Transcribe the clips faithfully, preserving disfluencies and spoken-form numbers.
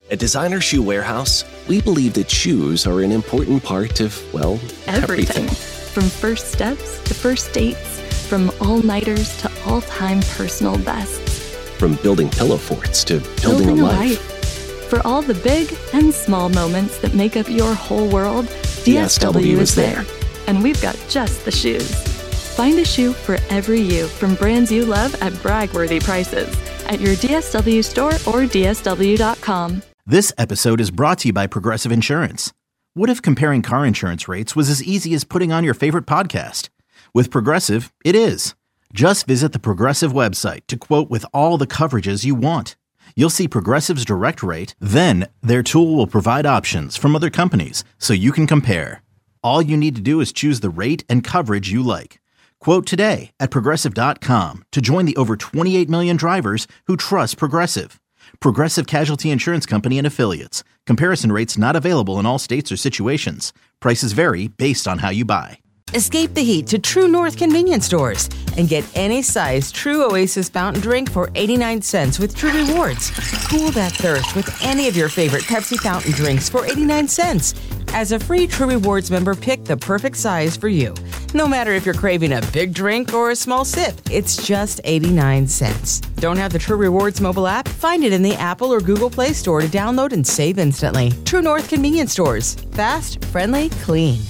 At Designer Shoe Warehouse, we believe that shoes are an important part of, well, everything. everything. From first steps to first dates, from all-nighters to all-time personal bests. From building pillow forts to building, Building a a life. life. For all the big and small moments that make up your whole world, D S W is there. And we've got just the shoes. Find a shoe for every you from brands you love at brag-worthy prices at your D S W store or D S W dot com. This episode is brought to you by Progressive Insurance. What if comparing car insurance rates was as easy as putting on your favorite podcast? With Progressive, it is. Just visit the Progressive website to quote with all the coverages you want. You'll see Progressive's direct rate, then their tool will provide options from other companies so you can compare. All you need to do is choose the rate and coverage you like. Quote today at Progressive dot com to join the over twenty-eight million drivers who trust Progressive. Progressive Casualty Insurance Company and Affiliates. Comparison rates not available in all states or situations. Prices vary based on how you buy. Escape the heat to True North convenience stores and get any size True Oasis fountain drink for eighty-nine cents with True Rewards. Cool that thirst with any of your favorite Pepsi fountain drinks for eighty-nine cents. As a free True Rewards member, pick the perfect size for you. No matter if you're craving a big drink or a small sip, it's just eighty-nine cents. Don't have the True Rewards mobile app? Find it in the Apple or Google Play Store to download and save instantly. True North convenience stores. Fast, friendly, clean.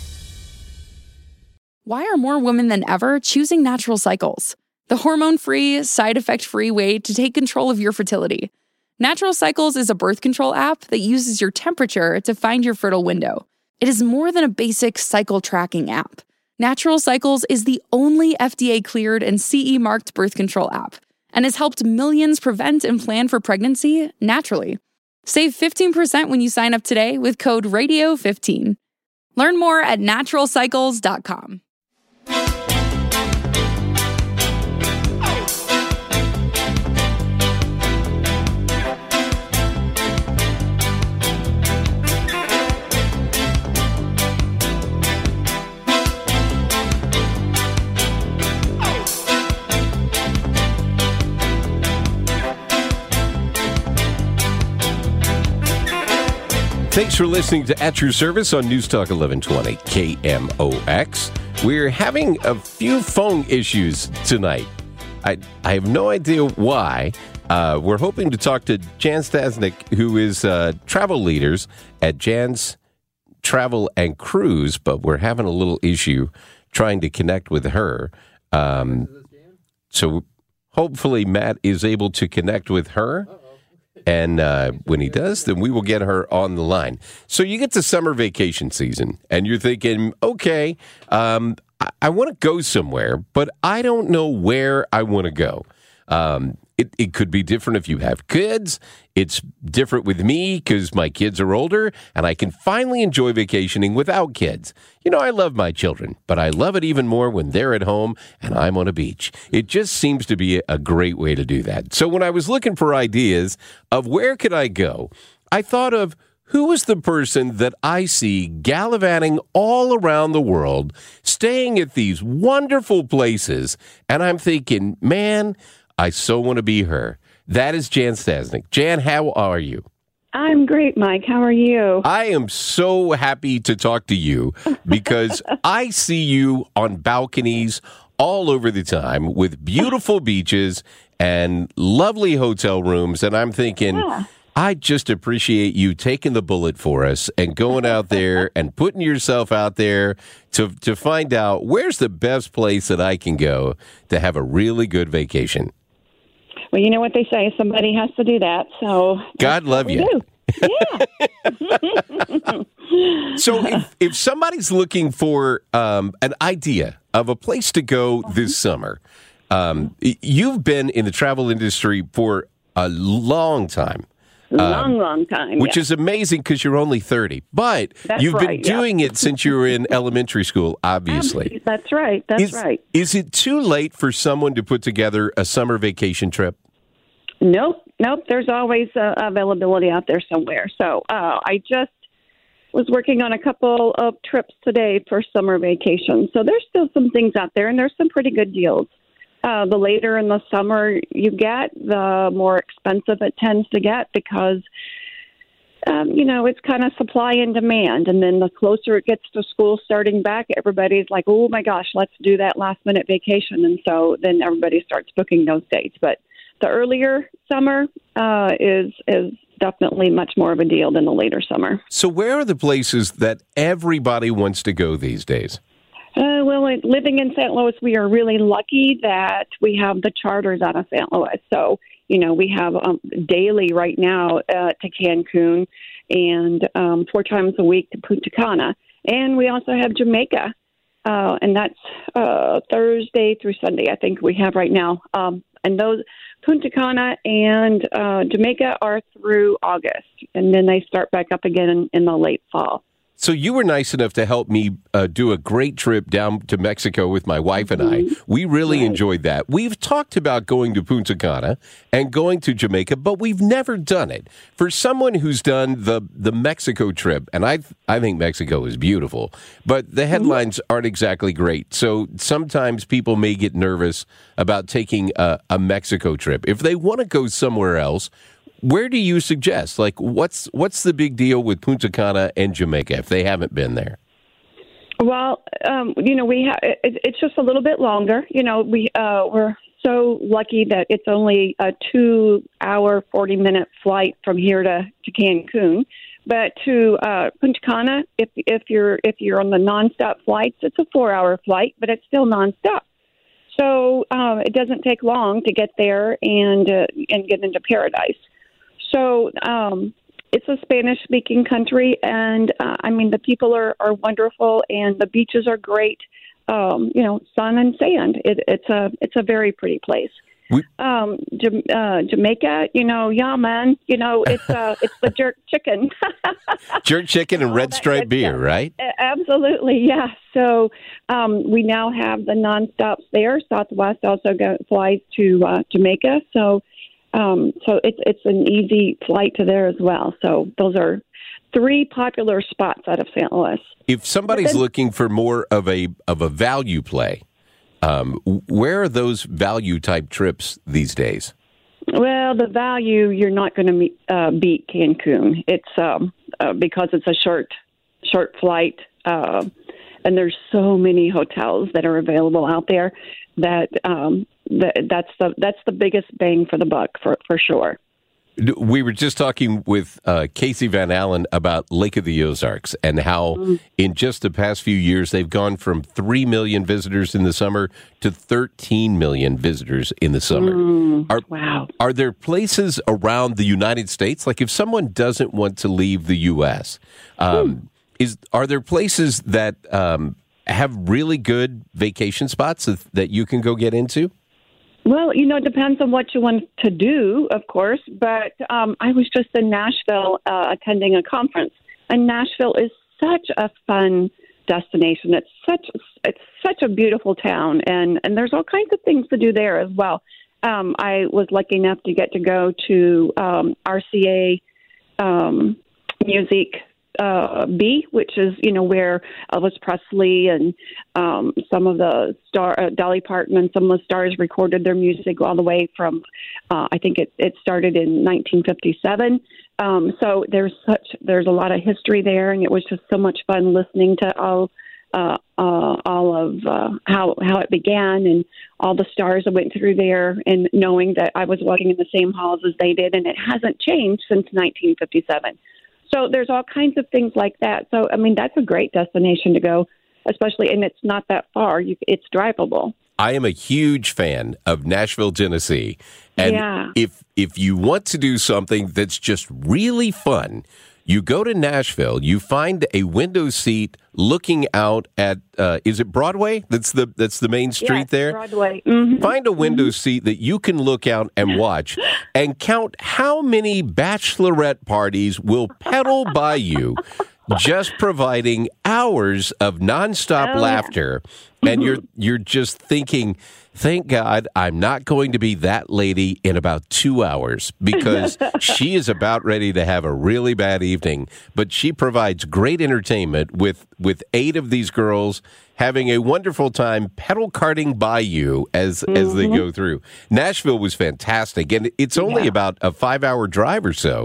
Why are more women than ever choosing Natural Cycles? The hormone-free, side-effect-free way to take control of your fertility. Natural Cycles is a birth control app that uses your temperature to find your fertile window. It is more than a basic cycle tracking app. Natural Cycles is the only F D A-cleared and C E-marked birth control app and has helped millions prevent and plan for pregnancy naturally. Save fifteen percent when you sign up today with code radio fifteen. Learn more at natural cycles dot com. Thanks for listening to At Your Service on News Talk eleven twenty K M O X. We're having a few phone issues tonight. I I have no idea why. Uh, we're hoping to talk to Jan Stasnik, who is uh, travel leaders at Jan's Travel and Cruise, but we're having a little issue trying to connect with her. Um, so hopefully Matt is able to connect with her. And uh, when he does, then we will get her on the line. So you get to summer vacation season, and you're thinking, okay, um, I, I want to go somewhere, but I don't know where I want to go. Um, it, it could be different if you have kids. It's different with me because my kids are older, and I can finally enjoy vacationing without kids. You know, I love my children, but I love it even more when they're at home and I'm on a beach. It just seems to be a great way to do that. So when I was looking for ideas of where could I go, I thought of who is the person that I see gallivanting all around the world, staying at these wonderful places, and I'm thinking, man, I so want to be her. That is Jan Stasnik. Jan, how are you? I'm great, Mike. How are you? I am so happy to talk to you because I see you on balconies all over the time with beautiful beaches and lovely hotel rooms. And I'm thinking, yeah. I just appreciate you taking the bullet for us and going out there and putting yourself out there to, to find out where's the best place that I can go to have a really good vacation. Well, you know what they say, somebody has to do that, so... God love you. Yeah. So if, if somebody's looking for um, an idea of a place to go this summer, um, you've been in the travel industry for a long time. Long, um, long time. Which yeah. is amazing because you're only thirty. But That's you've right, been doing yeah. it since you were in elementary school, obviously. That's right. That's is, right. Is it too late for someone to put together a summer vacation trip? Nope. Nope. There's always uh, availability out there somewhere. So uh, I just was working on a couple of trips today for summer vacation. So there's still some things out there, and there's some pretty good deals. Uh, the later in the summer you get, the more expensive it tends to get because you know, it's kind of supply and demand. And then the closer it gets to school starting back, everybody's like, oh, my gosh, let's do that last-minute vacation. And so then everybody starts booking those dates. But the earlier summer uh, is is definitely much more of a deal than the later summer. So where are the places that everybody wants to go these days? Uh, well, living in Saint Louis, we are really lucky that we have the charters out of Saint Louis. So, you know, we have um, daily right now uh, to Cancun and um, four times a week to Punta Cana. And we also have Jamaica, uh, and that's uh, Thursday through Sunday, I think we have right now. Um, and those Punta Cana and uh, Jamaica are through August, and then they start back up again in, in the late fall. So you were nice enough to help me uh, do a great trip down to Mexico with my wife and I. We really right. enjoyed that. We've talked about going to Punta Cana and going to Jamaica, but we've never done it. For someone who's done the, the Mexico trip, and I I think Mexico is beautiful, but the headlines mm-hmm. aren't exactly great. So sometimes people may get nervous about taking a, a Mexico trip. If they want to go somewhere else, where do you suggest? Like, what's what's the big deal with Punta Cana and Jamaica if they haven't been there? Well, um, you know, we have it, it's just a little bit longer. You know, we uh, we're so lucky that it's only a two-hour, forty-minute flight from here to, to Cancun. But to uh, Punta Cana, if if you're if you're on the nonstop flights, it's a four-hour flight, but it's still nonstop. So uh, it doesn't take long to get there and uh, and get into paradise. So um, it's a Spanish-speaking country, and uh, I mean the people are, are wonderful, and the beaches are great. Um, you know, sun and sand. It, it's a it's a very pretty place. We- um, J- uh, Jamaica, you know, yeah, man. You know, it's uh, it's the jerk chicken, jerk chicken and red stripe beer, stuff. Right? Absolutely, yeah. So um, we now have the nonstops there. Southwest also go, flies to uh, Jamaica, so. Um, so it's it's an easy flight to there as well. So those are three popular spots out of Saint Louis. If somebody's then, looking for more of a of a value play, um, where are those value type trips these days? Well, the value you're not going to uh, beat Cancun. It's um, uh, because it's a short short flight, uh, and there's so many hotels that are available out there that. Um, That's the that's the biggest bang for the buck for, for sure. We were just talking with uh, Casey Van Allen about Lake of the Ozarks and how mm. in just the past few years they've gone from three million visitors in the summer to thirteen million visitors in the summer. Mm, are, wow. Are there places around the United States, like if someone doesn't want to leave the U S, um, mm. is are there places that um, have really good vacation spots that, that you can go get into? Well, you know, it depends on what you want to do, of course. But um, I was just in Nashville uh, attending a conference, and Nashville is such a fun destination. It's such it's such a beautiful town, and, and there's all kinds of things to do there as well. Um, I was lucky enough to get to go to um, R C A um, Music Uh, B, which is, you know, where Elvis Presley and um, some of the star, uh, Dolly Parton and some of the stars recorded their music all the way from, uh, I think it, it started in nineteen fifty-seven. Um, so there's such, there's a lot of history there, and it was just so much fun listening to all, uh, uh, all of uh, how how it began and all the stars that went through there, and knowing that I was walking in the same halls as they did, and it hasn't changed since nineteen fifty-seven. So there's all kinds of things like that. So, I mean, that's a great destination to go, especially, and it's not that far. You, it's drivable. I am a huge fan of Nashville, Tennessee. And yeah. if if you want to do something that's just really fun, you go to Nashville, you find a window seat looking out at, uh, is it Broadway? That's the that's the main street yes, there? Broadway. Mm-hmm. Find a window mm-hmm. seat that you can look out and watch and count how many bachelorette parties will pedal by you, just providing hours of nonstop oh, laughter. Yeah. And you're you're just thinking, thank God I'm not going to be that lady in about two hours because she is about ready to have a really bad evening. But she provides great entertainment with, with eight of these girls having a wonderful time pedal karting by you as, mm-hmm. as they go through. Nashville was fantastic. And it's only yeah. about a five-hour drive or so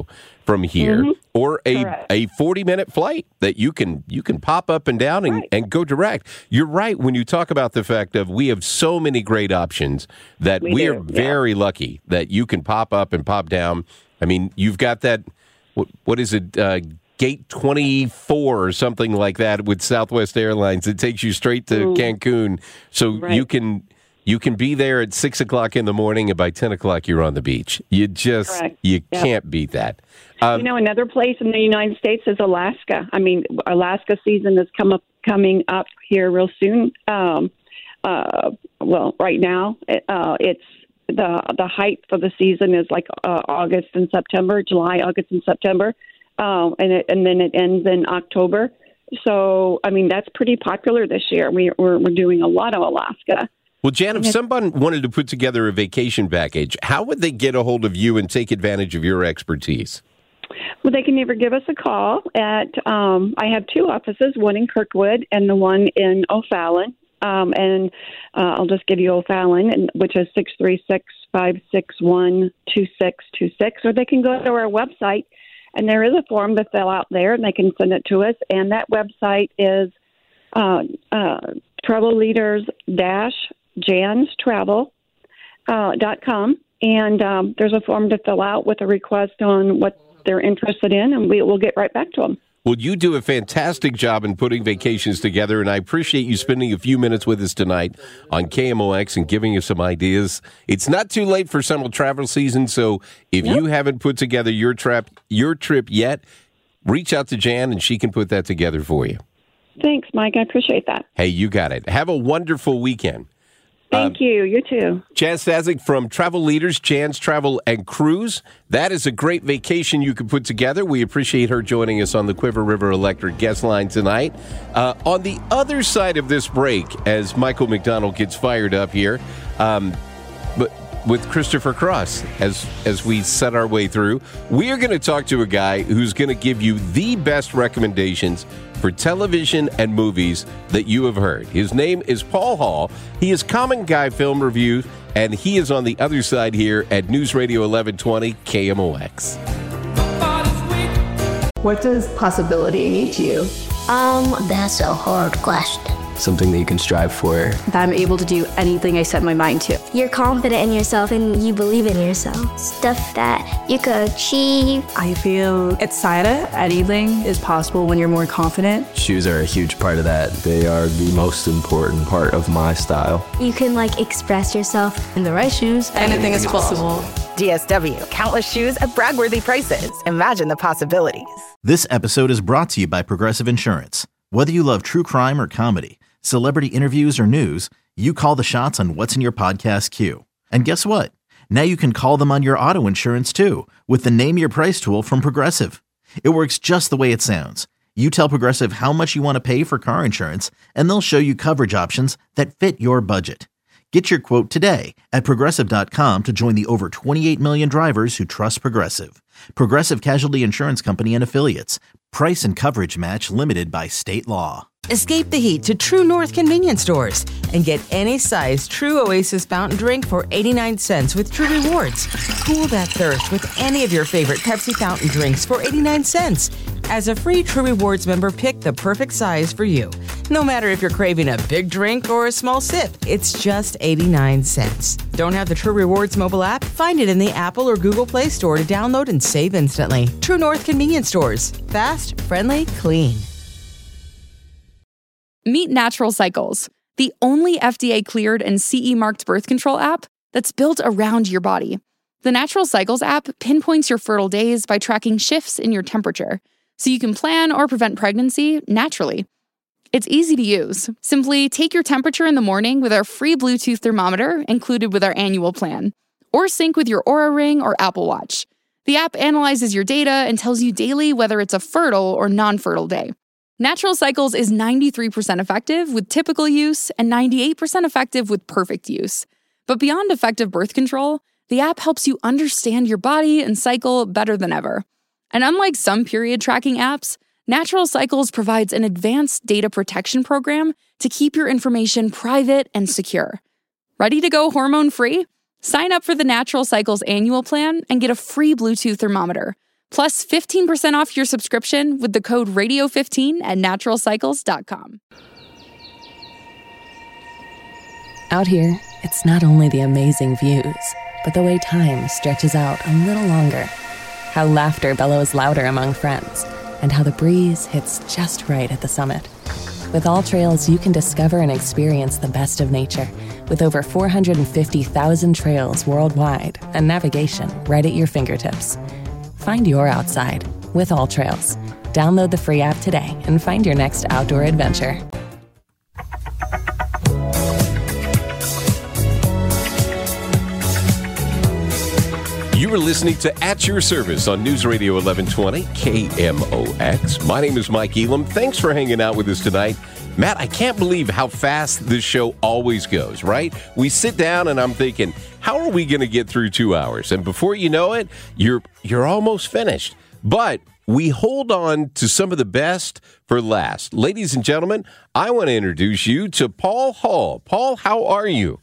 from here, mm-hmm. or a Correct. a forty minute flight that you can you can pop up and down and, Right. and go direct. You're right when you talk about the fact of we have so many great options that we, We are do, yeah. very lucky that you can pop up and pop down. I mean, you've got that. What, what is it? Uh, Gate twenty-four or something like that with Southwest Airlines. It takes you straight to Mm. Cancun, so Right. you can. You can be there at six o'clock in the morning, and by ten o'clock, you're on the beach. You just, Correct. you Yep. can't beat that. Um, You know, another place in the United States is Alaska. I mean, Alaska season is come up, coming up here real soon. Um, uh, well, right now, uh, it's the the height for the season is like uh, August and September, July, August and September, uh, and it, and then it ends in October. So, I mean, that's pretty popular this year. We, we're we're doing a lot of Alaska. well, Jan, if someone wanted to put together a vacation package, how would they get a hold of you and take advantage of your expertise? Well, they can either give us a call at, um, I have two offices, one in Kirkwood and the one in O'Fallon. Um, and uh, I'll just give you O'Fallon, and, which is six three six, five six one, two six two six. Or they can go to our website, and there is a form to fill out there, and they can send it to us. And that website is uh, uh, travel leaders dash jans travel dot com. And um, there's a form to fill out with a request on what they're interested in, and we will get right back to them. Well, you do a fantastic job in putting vacations together, and I appreciate you spending a few minutes with us tonight on K M O X and giving us some ideas. It's not too late for summer travel season, so if Yep. you haven't put together your trip, your trip yet, reach out to Jan, and she can put that together for you. Thanks, Mike. I appreciate that. Hey, you got it. Have a wonderful weekend. Thank you. You too. Jan Staszek from Travel Leaders, Jan's Travel and Cruise. That is a great vacation you could put together. We appreciate her joining us on the Quiver River Electric guest line tonight. Uh, on the other side of this break, as Michael McDonald gets fired up here, um, but with Christopher Cross, as as we set our way through, we are going to talk to a guy who's going to give you the best recommendations for television and movies that you have heard. His name is Paul Hall. He is Common Guy Film Review, and he is on the other side here at News Radio eleven twenty K M O X. What does possibility mean to you? Um, that's a hard question. Something that you can strive for. That I'm able to do anything I set my mind to. You're confident in yourself and you believe in yourself. Stuff that you could achieve. I feel excited. Anything is possible when you're more confident. Shoes are a huge part of that. They are the most important part of my style. You can like express yourself. In the right shoes, anything is possible. D S W, countless shoes at brag-worthy prices. Imagine the possibilities. This episode is brought to you by Progressive Insurance. Whether you love true crime or comedy, celebrity interviews or news, you call the shots on what's in your podcast queue. And guess what? Now you can call them on your auto insurance too with the Name Your Price tool from Progressive. It works just the way it sounds. You tell Progressive how much you want to pay for car insurance, and they'll show you coverage options that fit your budget. Get your quote today at Progressive dot com to join the over twenty-eight million drivers who trust Progressive. Progressive Casualty Insurance Company and Affiliates. Price and coverage match limited by state law. Escape the heat to True North convenience stores and get any size True Oasis fountain drink for eighty-nine cents with True Rewards. Cool that thirst with any of your favorite Pepsi fountain drinks for eighty-nine cents. As a free True Rewards member, pick the perfect size for you. No matter if you're craving a big drink or a small sip, it's just eighty-nine cents. Don't have the True Rewards mobile app? Find it in the Apple or Google Play Store to download and save instantly. True North convenience stores. Fast, friendly, clean. Meet Natural Cycles, the only F D A-cleared and C E marked birth control app that's built around your body. The Natural Cycles app pinpoints your fertile days by tracking shifts in your temperature, so you can plan or prevent pregnancy naturally. It's easy to use. Simply take your temperature in the morning with our free Bluetooth thermometer included with our annual plan, or sync with your Oura Ring or Apple Watch. The app analyzes your data and tells you daily whether it's a fertile or non-fertile day. Natural Cycles is ninety-three percent effective with typical use and ninety-eight percent effective with perfect use. But beyond effective birth control, the app helps you understand your body and cycle better than ever. And unlike some period tracking apps, Natural Cycles provides an advanced data protection program to keep your information private and secure. Ready to go hormone-free? Sign up for the Natural Cycles annual plan and get a free Bluetooth thermometer. Plus fifteen percent off your subscription with the code radio fifteen at natural cycles dot com. Out here, it's not only the amazing views, but the way time stretches out a little longer. How laughter bellows louder among friends, and how the breeze hits just right at the summit. With All Trails, you can discover and experience the best of nature with over four hundred fifty thousand trails worldwide and navigation right at your fingertips. Find your outside with All Trails. Download the free app today and find your next outdoor adventure. You are listening to At Your Service on News Radio eleven twenty K M O X. My name is Mike Elam. Thanks for hanging out with us tonight. Matt, I can't believe how fast this show always goes, right? We sit down and I'm thinking, how are we going to get through two hours? And before you know it, you're you're almost finished. But we hold on to some of the best for last. Ladies and gentlemen, I want to introduce you to Paul Hall. Paul, how are you?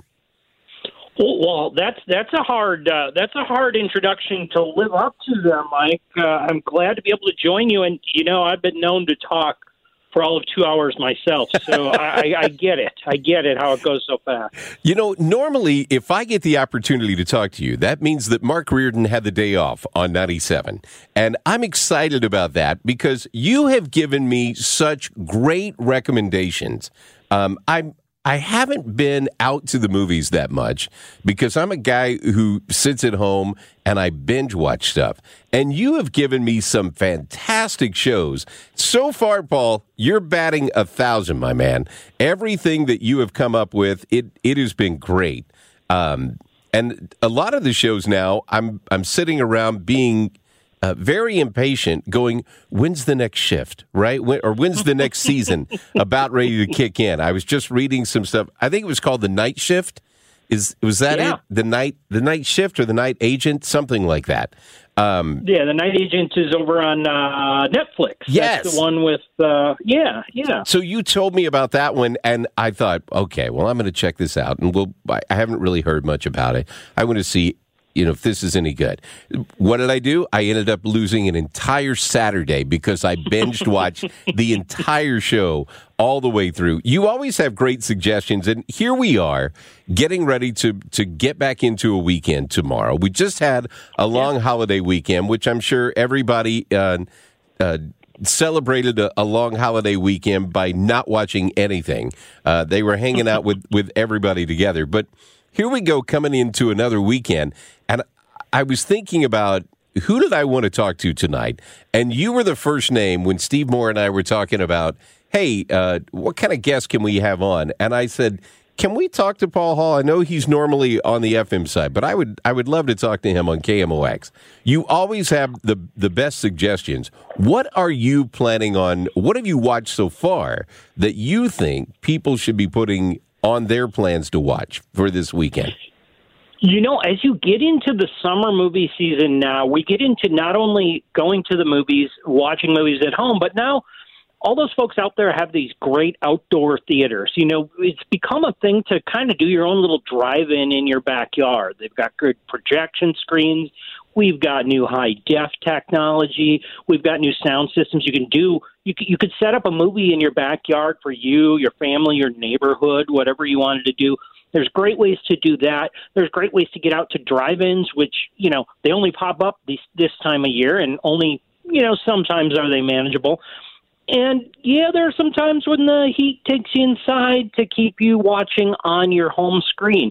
Well, that's that's a hard uh, that's a hard introduction to live up to, there, Mike. Uh, I'm glad to be able to join you, and you know I've been known to talk for all of two hours myself, so I, I get it. I get it how it goes so fast. You know, normally if I get the opportunity to talk to you, that means that Mark Reardon had the day off on ninety-seven, and I'm excited about that because you have given me such great recommendations. Um, I'm. I haven't been out to the movies that much because I'm a guy who sits at home and I binge watch stuff. And you have given me some fantastic shows. So far, Paul, you're batting a thousand, my man. Everything that you have come up with, it it has been great. Um, and a lot of the shows now, I'm I'm sitting around being Uh, very impatient, going, when's the next shift, right? When, or when's the next season about ready to kick in? I was just reading some stuff. I think it was called The Night Shift. Is Was that yeah. it? The night the night Shift or The Night Agent? Something like that. Um, yeah, The Night Agent is over on uh, Netflix. Yes. That's the one with, uh, yeah, yeah. So you told me about that one, and I thought, okay, well, I'm going to check this out. And we'll. I haven't really heard much about it. I want to see you know, if this is any good. What did I do? I ended up losing an entire Saturday because I binged watched the entire show all the way through. You always have great suggestions, and here we are getting ready to, to get back into a weekend tomorrow. We just had a long yeah. holiday weekend, which I'm sure everybody uh, uh, celebrated a, a long holiday weekend by not watching anything. Uh, they were hanging out with, with everybody together, but here we go, coming into another weekend, and I was thinking about who did I want to talk to tonight, and you were the first name when Steve Moore and I were talking about, hey, uh, what kind of guest can we have on? And I said, can we talk to Paul Hall? I know he's normally on the F M side, but I would I would love to talk to him on K M O X. You always have the, the best suggestions. What are you planning on, what have you watched so far that you think people should be putting on their plans to watch for this weekend? You know, as you get into the summer movie season now, we get into not only going to the movies, watching movies at home, but now all those folks out there have these great outdoor theaters. You know, it's become a thing to kind of do your own little drive-in in your backyard. They've got good projection screens. We've got new high-def technology. We've got new sound systems. You can do you could, you could set up a movie in your backyard for you, your family, your neighborhood, whatever you wanted to do. There's great ways to do that. There's great ways to get out to drive-ins, which, you know, they only pop up this, this time of year, and only, you know, sometimes are they manageable. And, yeah, there are some times when the heat takes you inside to keep you watching on your home screen.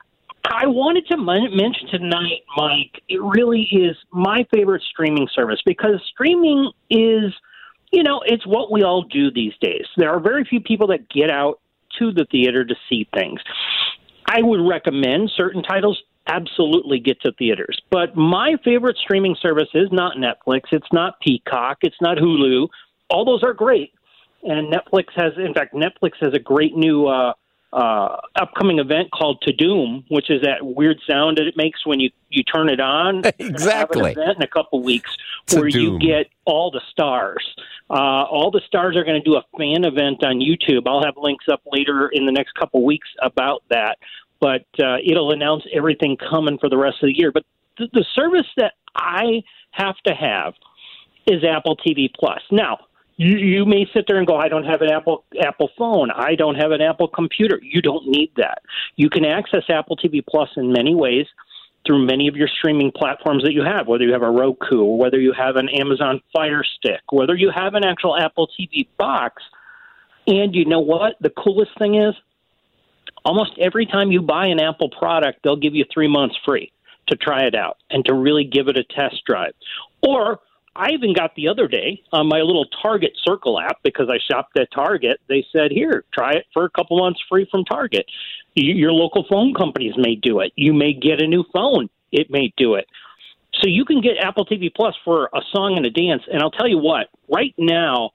I wanted to mention tonight, Mike, it really is my favorite streaming service because streaming is, you know, it's what we all do these days. There are very few people that get out to the theater to see things. I would recommend certain titles absolutely get to theaters. But my favorite streaming service is not Netflix. It's not Peacock. It's not Hulu. All those are great. And Netflix has, in fact, Netflix has a great new uh, uh, upcoming event called To Doom, which is that weird sound that it makes when you, you turn it on. Exactly. Have an event in a couple weeks where you get all the stars. Uh, all the stars are going to do a fan event on YouTube. I'll have links up later in the next couple weeks about that. But uh, it'll announce everything coming for the rest of the year. But th- the service that I have to have is Apple T V Plus. Now, you, you may sit there and go, I don't have an Apple Apple phone. I don't have an Apple computer. You don't need that. You can access Apple T V Plus in many ways through many of your streaming platforms that you have, whether you have a Roku, or whether you have an Amazon Fire Stick, whether you have an actual Apple T V box. And you know what? The coolest thing is, almost every time you buy an Apple product, they'll give you three months free to try it out and to really give it a test drive. Or I even got the other day on my little Target Circle app, because I shopped at Target, they said, here, try it for a couple months free from Target. Your local phone companies may do it. You may get a new phone. It may do it. So you can get Apple T V Plus for a song and a dance. And I'll tell you what, right now,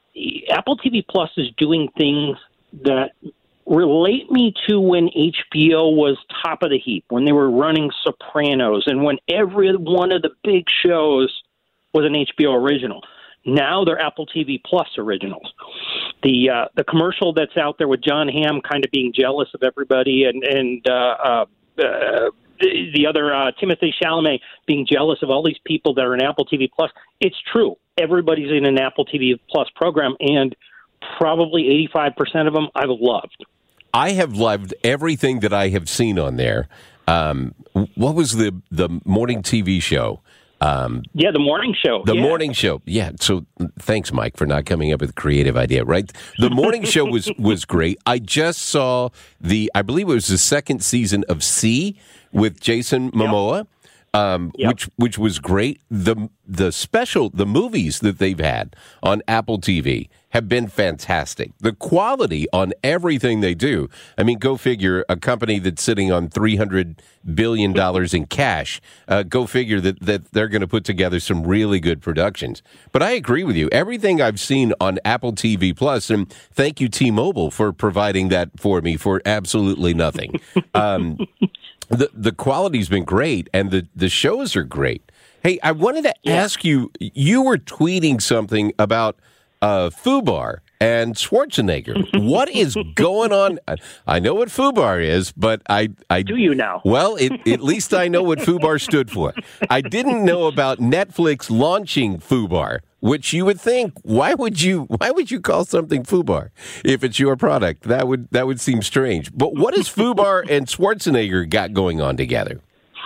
Apple T V Plus is doing things that relate me to when H B O was top of the heap, when they were running Sopranos, and when every one of the big shows was an H B O original. Now they're Apple T V Plus originals. The uh, the commercial that's out there with John Hamm kind of being jealous of everybody, and and uh, uh, uh, the, the other uh, Timothée Chalamet being jealous of all these people that are in Apple T V Plus. It's true. Everybody's in an Apple T V Plus program, and probably eighty-five percent of them I've loved. I have loved everything that I have seen on there. Um, what was the the morning T V show? Um, yeah, the morning show. The yeah. morning show. Yeah. So thanks, Mike, for not coming up with a creative idea, right? The morning show was, was great. I just saw the, I believe it was the second season of C with Jason Momoa. Yep. Um, yep. which which was great. The the special the movies that they've had on Apple T V have been fantastic. The quality on everything they do. I mean, go figure, a company that's sitting on three hundred billion dollars in cash. Uh, go figure that, that they're going to put together some really good productions. But I agree with you. Everything I've seen on Apple T V Plus, and thank you T-Mobile for providing that for me for absolutely nothing. Um The the quality's been great, and the, the shows are great. Hey, I wanted to yeah. ask you, you were tweeting something about uh, FUBAR and Schwarzenegger. What is going on? I know what FUBAR is, but I... I Do you now? Well, it, at least I know what FUBAR stood for. I didn't know about Netflix launching FUBAR, which you would think, why would you why would you call something FUBAR if it's your product? That would that would seem strange. But what has FUBAR and Schwarzenegger got going on together?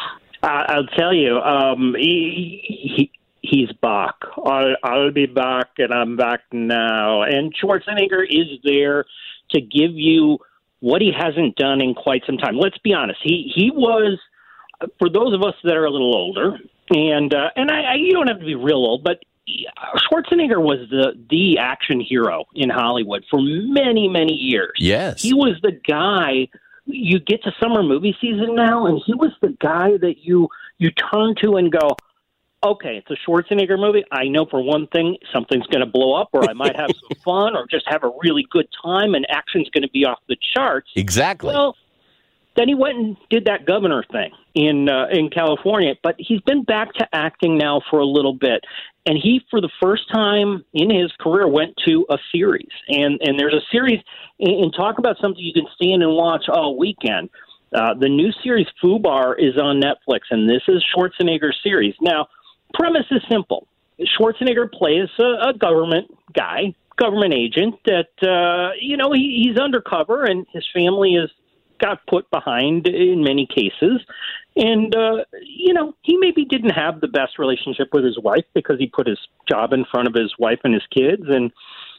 Uh, I'll tell you, um, he, he he's back. I'll, I'll be back, and I'm back now. And Schwarzenegger is there to give you what he hasn't done in quite some time. Let's be honest. He he was, for those of us that are a little older, and uh, and I, I you don't have to be real old, but Schwarzenegger was the the action hero in Hollywood for many, many years. Yes. He was the guy. You get to summer movie season now, and he was the guy that you you turn to and go, okay, it's a Schwarzenegger movie. I know for one thing something's going to blow up, or I might have some fun, or just have a really good time, and action's going to be off the charts. Exactly. Well, then he went and did that governor thing in uh, in California, but he's been back to acting now for a little bit. And he, for the first time in his career, went to a series. And and there's a series, and talk about something you can stand and watch all weekend. Uh, the new series, FUBAR, is on Netflix, and this is Schwarzenegger's series. Now, premise is simple. Schwarzenegger plays a, a government guy, government agent that, uh, you know, he, he's undercover, and his family is got put behind in many cases. And, uh, you know, he maybe didn't have the best relationship with his wife because he put his job in front of his wife and his kids. And,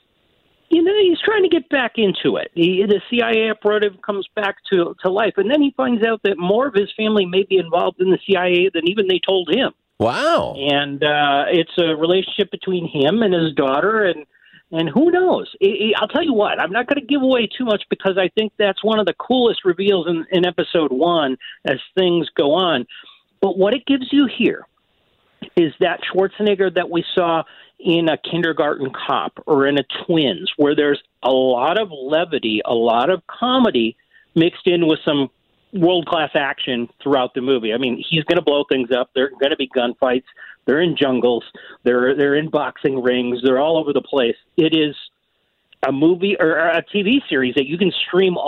you know, he's trying to get back into it. He, the C I A operative comes back to, to life. And then he finds out that more of his family may be involved in the C I A than even they told him. Wow. And uh, it's a relationship between him and his daughter, and And who knows? I'll tell you what, I'm not going to give away too much because I think that's one of the coolest reveals in, in episode one as things go on. But what it gives you here is that Schwarzenegger that we saw in a Kindergarten Cop or in a Twins, where there's a lot of levity, a lot of comedy mixed in with some world-class action throughout the movie. I mean, he's going to blow things up. There are going to be gunfights. They're in jungles. They're they're in boxing rings. They're all over the place. It is a movie or a T V series that you can stream all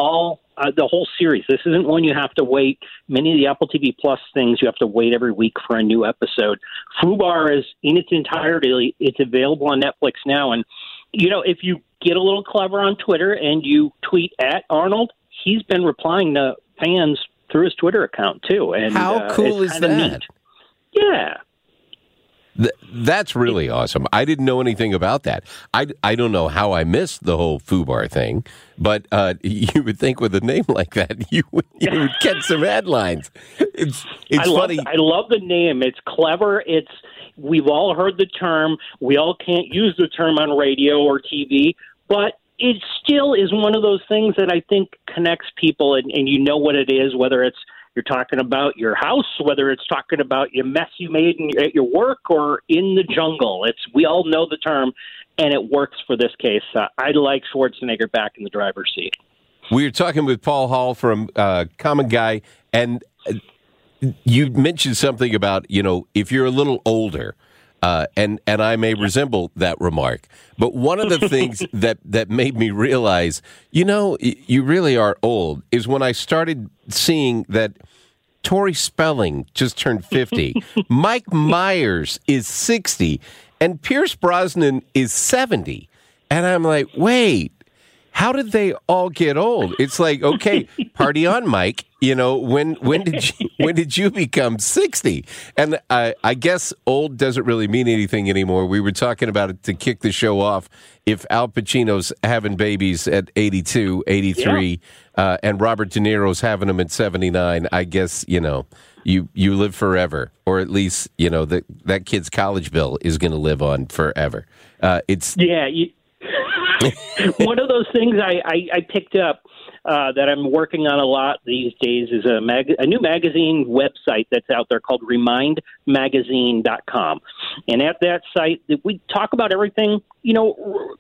uh, the whole series. This isn't one you have to wait. Many of the Apple T V Plus things, you have to wait every week for a new episode. FUBAR is in its entirety. It's available on Netflix now. And, you know, if you get a little clever on Twitter and you tweet at Arnold, he's been replying to fans through his Twitter account, too. And how uh, cool is that? Neat. Yeah. Th- that's really awesome. I didn't know anything about that. I, I don't know how I missed the whole FUBAR thing, but uh, you would think with a name like that, you would, you would get some headlines. It's it's I funny. Love, I love the name. It's clever. It's we've all heard the term. We all can't use the term on radio or T V, but it still is one of those things that I think connects people, and, and you know what it is, whether it's you're talking about your house, whether it's talking about your mess you made in, at your work or in the jungle. It's we all know the term, and it works for this case. Uh, I like Schwarzenegger back in the driver's seat. We were talking with Paul Hall from uh, Common Guy, and uh, you mentioned something about, you know, if you're a little older, uh, and, and I may resemble that remark, but one of the things that, that made me realize, you know, you really are old is when I started seeing that Tori Spelling just turned fifty, Mike Myers is sixty, and Pierce Brosnan is seventy. And I'm like, wait, how did they all get old? It's like, okay, party on, Mike. You know, when when did you when did you become sixty? And I, I guess old doesn't really mean anything anymore. We were talking about it to kick the show off. If Al Pacino's having babies at eighty-two, eighty-three, yeah. uh, and Robert De Niro's having them at seventy-nine, I guess, you know, you, you live forever. Or at least, you know, that that kid's college bill is going to live on forever. Uh, it's Yeah, you... One of those things I, I, I picked up uh, that I'm working on a lot these days is a, mag- a new magazine website that's out there called remind magazine dot com. And at that site, we talk about everything, you know,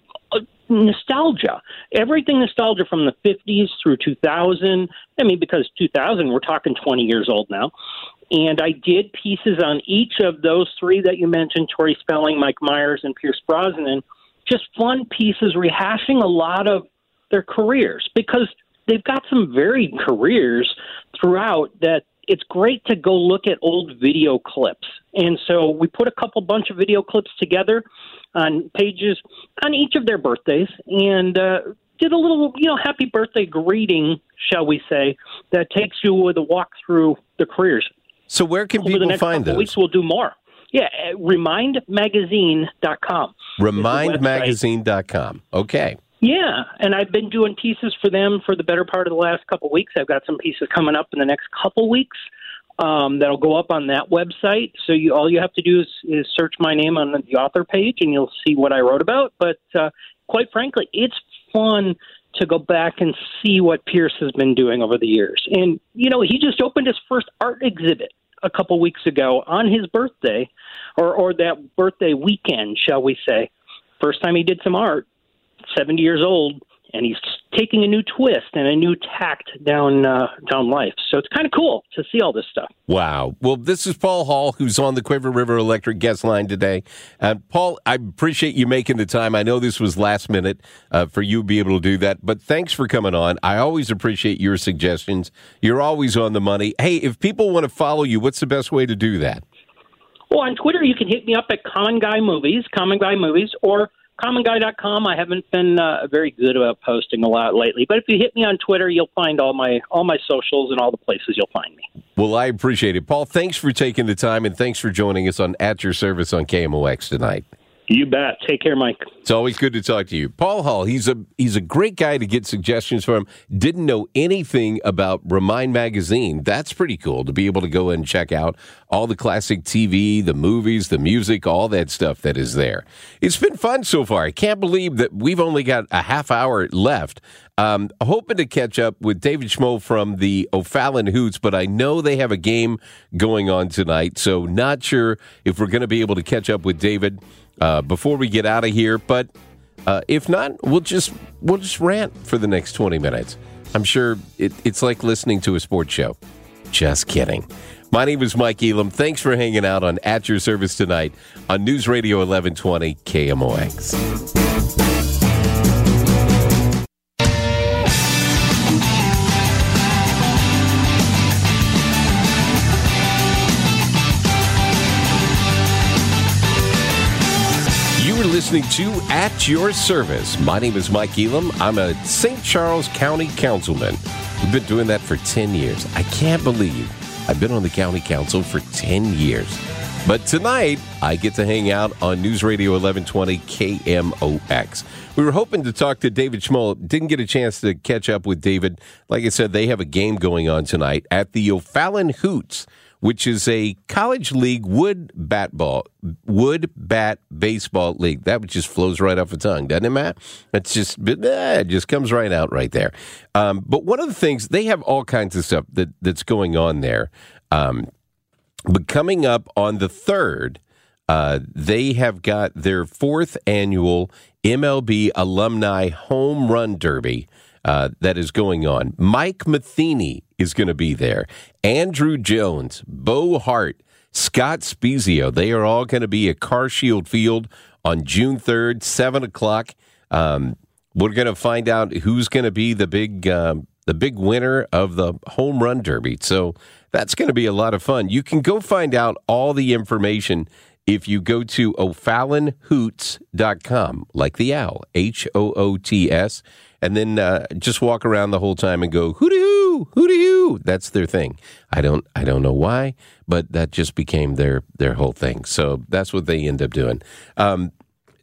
nostalgia, everything nostalgia from the fifties through two thousand. I mean, because two thousand, we're talking twenty years old now. And I did pieces on each of those three that you mentioned, Tori Spelling, Mike Myers, and Pierce Brosnan. Just fun pieces rehashing a lot of their careers because they've got some varied careers throughout that it's great to go look at old video clips. And so we put a couple bunch of video clips together on pages on each of their birthdays and uh, did a little, you know, happy birthday greeting, shall we say, that takes you with a walk through the careers. So where can Over people the next find couple those? Weeks we'll do more. Yeah, uh, remind magazine dot com. remind magazine dot com. Okay. Yeah, and I've been doing pieces for them for the better part of the last couple of weeks. I've got some pieces coming up in the next couple weeks um, that'll go up on that website. So you, all you have to do is, is search my name on the author page, and you'll see what I wrote about. But uh, quite frankly, it's fun to go back and see what Pierce has been doing over the years. And, you know, he just opened his first art exhibit a couple weeks ago on his birthday, or, or that birthday weekend, shall we say. First time he did some art, seventy years old, and he's taking a new twist and a new tact down uh, down life. So it's kind of cool to see all this stuff. Wow. Well, this is Paul Hall, who's on the Quiver River Electric guest line today. Uh, Paul, I appreciate you making the time. I know this was last minute uh, for you to be able to do that, but thanks for coming on. I always appreciate your suggestions. You're always on the money. Hey, if people want to follow you, what's the best way to do that? Well, on Twitter, you can hit me up at Common Guy Movies, Common Guy Movies, or common guy dot com. I haven't been uh, very good about posting a lot lately, but if you hit me on Twitter, you'll find all my all my socials and all the places you'll find me. Well, I appreciate it. Paul, thanks for taking the time, and thanks for joining us on At Your Service on K M O X tonight. You bet. Take care, Mike. It's always good to talk to you. Paul Hall, he's a he's a great guy to get suggestions from. Didn't know anything about Remind Magazine. That's pretty cool to be able to go and check out all the classic T V, the movies, the music, all that stuff that is there. It's been fun so far. I can't believe that we've only got a half hour left. Um, hoping to catch up with David Schmo from the O'Fallon Hoots, but I know they have a game going on tonight, so not sure if we're going to be able to catch up with David uh, before we get out of here. But uh, if not, we'll just we'll just rant for the next twenty minutes. I'm sure it, it's like listening to a sports show. Just kidding. My name is Mike Elam. Thanks for hanging out on At Your Service tonight on News Radio eleven twenty K M O X. listening to At Your Service. My name is Mike Elam. I'm a Saint Charles County Councilman. We've been doing that for ten years. I can't believe I've been on the county council for ten years. But tonight, I get to hang out on News Radio eleven twenty K M O X. We were hoping to talk to David Schmoll. Didn't get a chance to catch up with David. Like I said, they have a game going on tonight at the O'Fallon Hoots, which is a college league wood bat ball, wood bat baseball league. That just flows right off the tongue, doesn't it, Matt? It's just, eh, it just comes right out right there. Um, but one of the things, they have all kinds of stuff that, that's going on there. Um, but coming up on the third, uh, they have got their fourth annual M L B Alumni Home Run Derby uh, that is going on. Mike Matheny is going to be there. Andrew Jones, Bo Hart, Scott Spezio. They are all going to be at CarShield Field on June third, seven o'clock. Um, we're going to find out who's going to be the big um, the big winner of the Home Run Derby. So that's going to be a lot of fun. You can go find out all the information if you go to O'Fallon Hoots dot com, like the owl, H O O T S, and then uh, just walk around the whole time and go, hoo-dee-hoo, hoo-dee-hoo. That's their thing. I don't I don't know why, but that just became their, their whole thing. So that's what they end up doing. Um,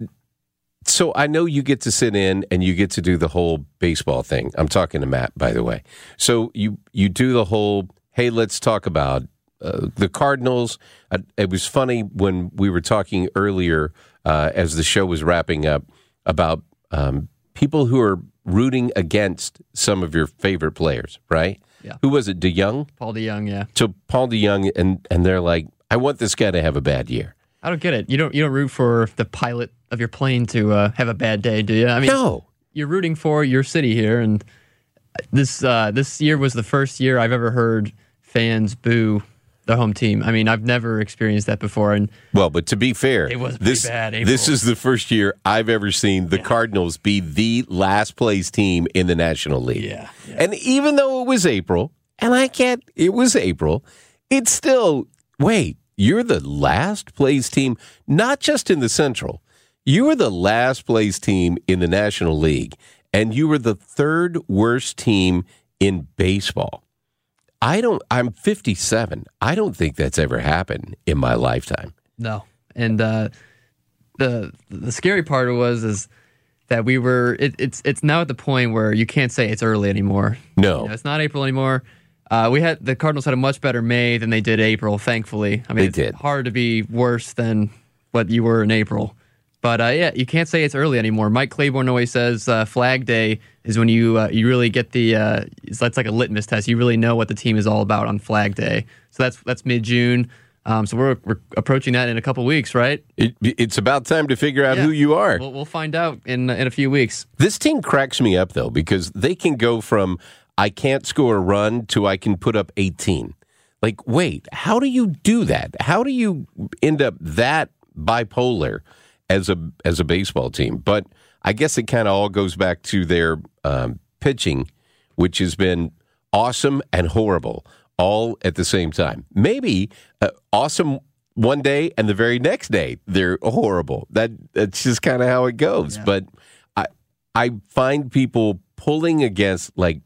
so I know you get to sit in and you get to do the whole baseball thing. I'm talking to Matt, by the way. So you, you do the whole, hey, let's talk about Uh, the Cardinals. Uh, it was funny when we were talking earlier uh, as the show was wrapping up about um, people who are rooting against some of your favorite players, right? Yeah. Who was it? DeYoung? Paul DeYoung, yeah. So Paul DeYoung, and and they're like, I want this guy to have a bad year. I don't get it. You don't you don't root for the pilot of your plane to uh, have a bad day, do you? I mean, no. You're rooting for your city here, and this uh, this year was the first year I've ever heard fans boo the home team. I mean, I've never experienced that before. And well, but to be fair, it was pretty this, bad. April. This is the first year I've ever seen the yeah. Cardinals be the last place team in the National League. Yeah, yeah. And even though it was April, and I can't, it was April, it's still, wait, you're the last place team, not just in the Central. You were the last place team in the National League, and you were the third worst team in baseball. I don't, I'm fifty-seven. I don't think that's ever happened in my lifetime. No. And uh, the the scary part was is that we were, it, it's it's now at the point where you can't say it's early anymore. No. You know, it's not April anymore. Uh, we had, the Cardinals had a much better May than they did April, thankfully. I mean, they it's did. hard to be worse than what you were in April. But, uh, yeah, you can't say it's early anymore. Mike Claiborne always says uh, Flag Day is when you uh, you really get the uh, – that's like a litmus test. You really know what the team is all about on Flag Day. So that's that's mid-June. Um, so we're we're approaching that in a couple weeks, right? It, it's about time to figure out yeah. who you are. We'll, we'll find out in in a few weeks. This team cracks me up, though, because they can go from I can't score a run to I can put up eighteen. Like, wait, how do you do that? How do you end up that bipolar as a as a baseball team? But I guess it kind of all goes back to their um, pitching, which has been awesome and horrible all at the same time. Maybe uh, awesome one day and the very next day they're horrible. That that's just kind of how it goes. Yeah. But I I find people pulling against, like,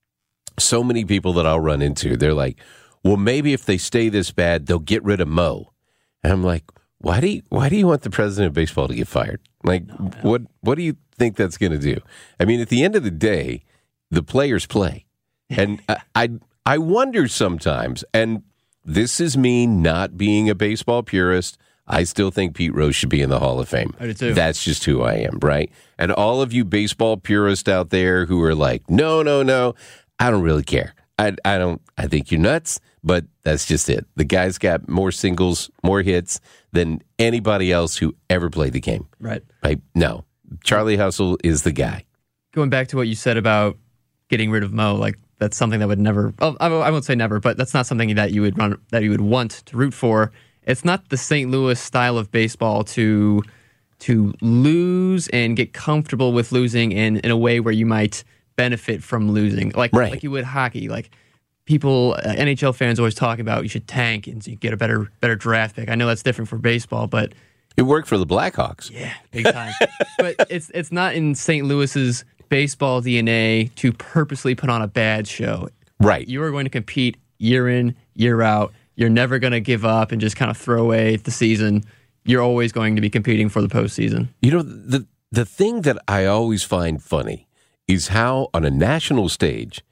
so many people that I'll run into. They're like, well, maybe if they stay this bad, they'll get rid of Mo. And I'm like, Why do you, why do you want the president of baseball to get fired? Like, no, no. what what do you think that's going to do? I mean, at the end of the day, the players play, and I, I I wonder sometimes. And this is me not being a baseball purist. I still think Pete Rose should be in the Hall of Fame. I do too. That's just who I am, right? And all of you baseball purists out there who are like, no, no, no, I don't really care. I I don't. I think you're nuts. But that's just it. The guy's got more singles, more hits than anybody else who ever played the game. Right. Right? No. Charlie Hustle is the guy. Going back to what you said about getting rid of Mo, like that's something that would never, oh, I won't say never, but that's not something that you would run, that you would want to root for. It's not the Saint Louis style of baseball to to lose and get comfortable with losing in, in a way where you might benefit from losing. Like, right. like you would hockey. Like, people, uh, N H L fans always talk about you should tank and so you get a better better draft pick. I know that's different for baseball, but It worked for the Blackhawks. Yeah, big time. But it's it's not in Saint Louis's baseball D N A to purposely put on a bad show. Right. You are going to compete year in, year out. You're never going to give up and just kind of throw away the season. You're always going to be competing for the postseason. You know, the the thing that I always find funny is how on a national stage,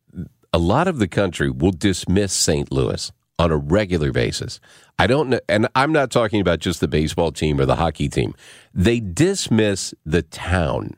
a lot of the country will dismiss Saint Louis on a regular basis. I don't know, and I'm not talking about just the baseball team or the hockey team. They dismiss the town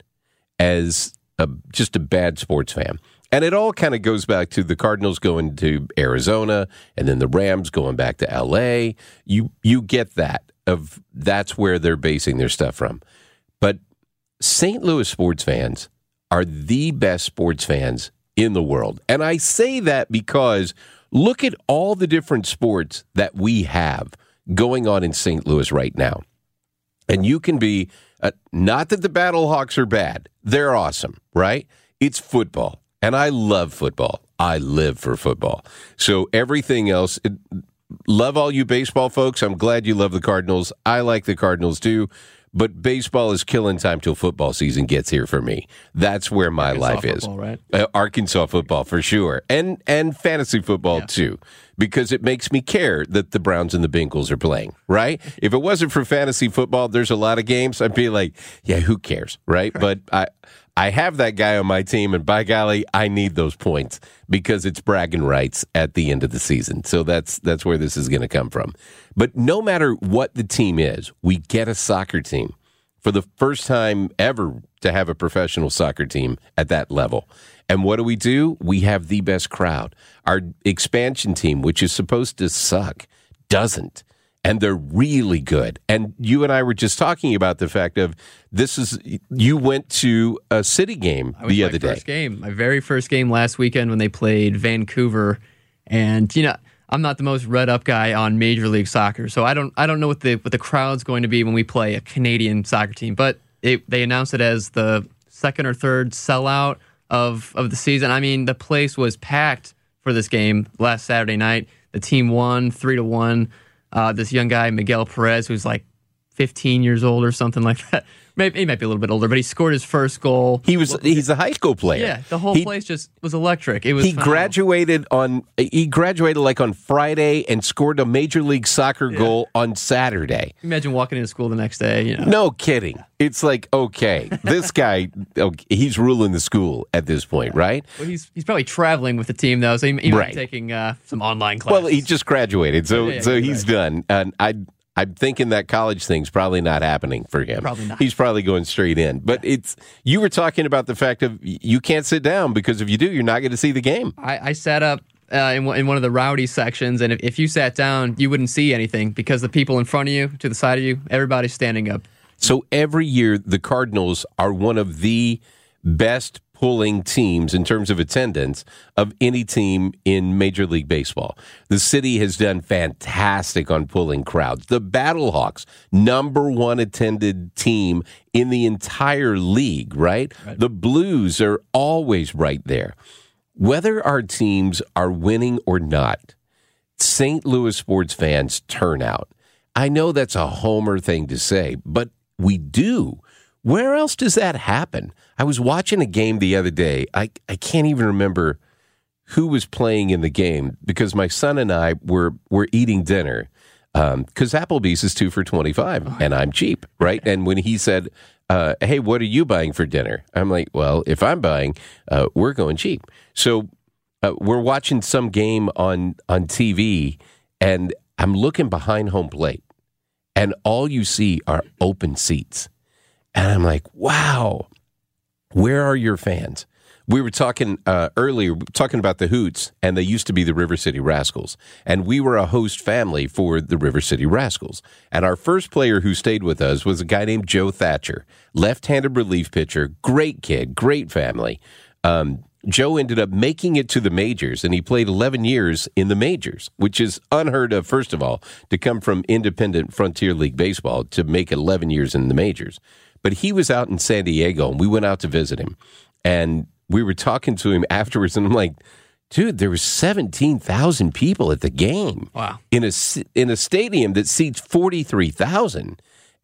as a, just a bad sports fan. And it all kind of goes back to the Cardinals going to Arizona and then the Rams going back to L A. You you get that, of that's where they're basing their stuff from. But Saint Louis sports fans are the best sports fans in the world. And I say that because look at all the different sports that we have going on in Saint Louis right now. And you can be, uh, not that the Battlehawks are bad. They're awesome, right? It's football. And I love football. I live for football. So everything else, it, love all you baseball folks. I'm glad you love the Cardinals. I like the Cardinals too. But baseball is killing time till football season gets here for me. That's where my Arkansas life football, is. Right? Uh, Arkansas football for sure. And and fantasy football yeah. too. Because it makes me care that the Browns and the Bengals are playing, right? If it wasn't for fantasy football, there's a lot of games. I'd be like, yeah, who cares, right? right. But I I have that guy on my team, and by golly, I need those points because it's bragging rights at the end of the season. So that's that's where this is going to come from. But no matter what the team is, we get a soccer team for the first time ever to have a professional soccer team at that level. And what do we do? We have the best crowd. Our expansion team, which is supposed to suck, doesn't. And they're really good. And you and I were just talking about the fact of this is, you went to a City game the other day. My first game, my very first game last weekend when they played Vancouver. And, you know, I'm not the most read up guy on Major League Soccer, so I don't I don't know what the what the crowd's going to be when we play a Canadian soccer team. But it, they announced it as the second or third sellout of of the season. I mean, the place was packed for this game last Saturday night. The team won three to one. Uh, this young guy, Miguel Perez, who's like fifteen years old or something like that. Maybe he might be a little bit older, but he scored his first goal. He was he's a high school player. Yeah, the whole he, place just was electric. It was He phenomenal. graduated on he graduated like on Friday and scored a Major League Soccer Yeah. goal on Saturday. Imagine walking into school the next day, you know. No kidding. It's like, okay, this guy, okay, he's ruling the school at this point, right? Well, he's he's probably traveling with the team though, so he, he might Right. be taking uh, some online classes. Well, he just graduated, so Yeah, yeah, so right. he's done. And I, I'm thinking that college thing's probably not happening for him. Probably not. He's probably going straight in. But it's you were talking about the fact of you can't sit down because if you do, you're not going to see the game. I, I sat up uh, in, one- in one of the rowdy sections, and if, if you sat down, you wouldn't see anything because the people in front of you, to the side of you, everybody's standing up. So every year, the Cardinals are one of the best pulling teams in terms of attendance of any team in Major League Baseball. The city has done fantastic on pulling crowds. The Battlehawks, number one attended team in the entire league, right? right? The Blues are always right there. Whether our teams are winning or not, Saint Louis sports fans turn out. I know that's a homer thing to say, but we do. Where else does that happen? I was watching a game the other day. I, I can't even remember who was playing in the game because my son and I were were eating dinner because um, Applebee's is two for twenty-five oh, and I'm cheap, right? And when he said, uh, hey, what are you buying for dinner? I'm like, well, if I'm buying, uh, we're going cheap. So uh, we're watching some game on, on T V and I'm looking behind home plate and all you see are open seats. And I'm like, wow, where are your fans? We were talking uh, earlier, talking about the Hoots, and they used to be the River City Rascals. And we were a host family for the River City Rascals. And our first player who stayed with us was a guy named Joe Thatcher, left-handed relief pitcher, great kid, great family. Um, Joe ended up making it to the majors, and he played eleven years in the majors, which is unheard of, first of all, to come from independent Frontier League baseball to make eleven years in the majors. But he was out in San Diego, and we went out to visit him. And we were talking to him afterwards, and I'm like, dude, there was seventeen thousand people at the game. Wow. In a, in a stadium that seats forty-three thousand.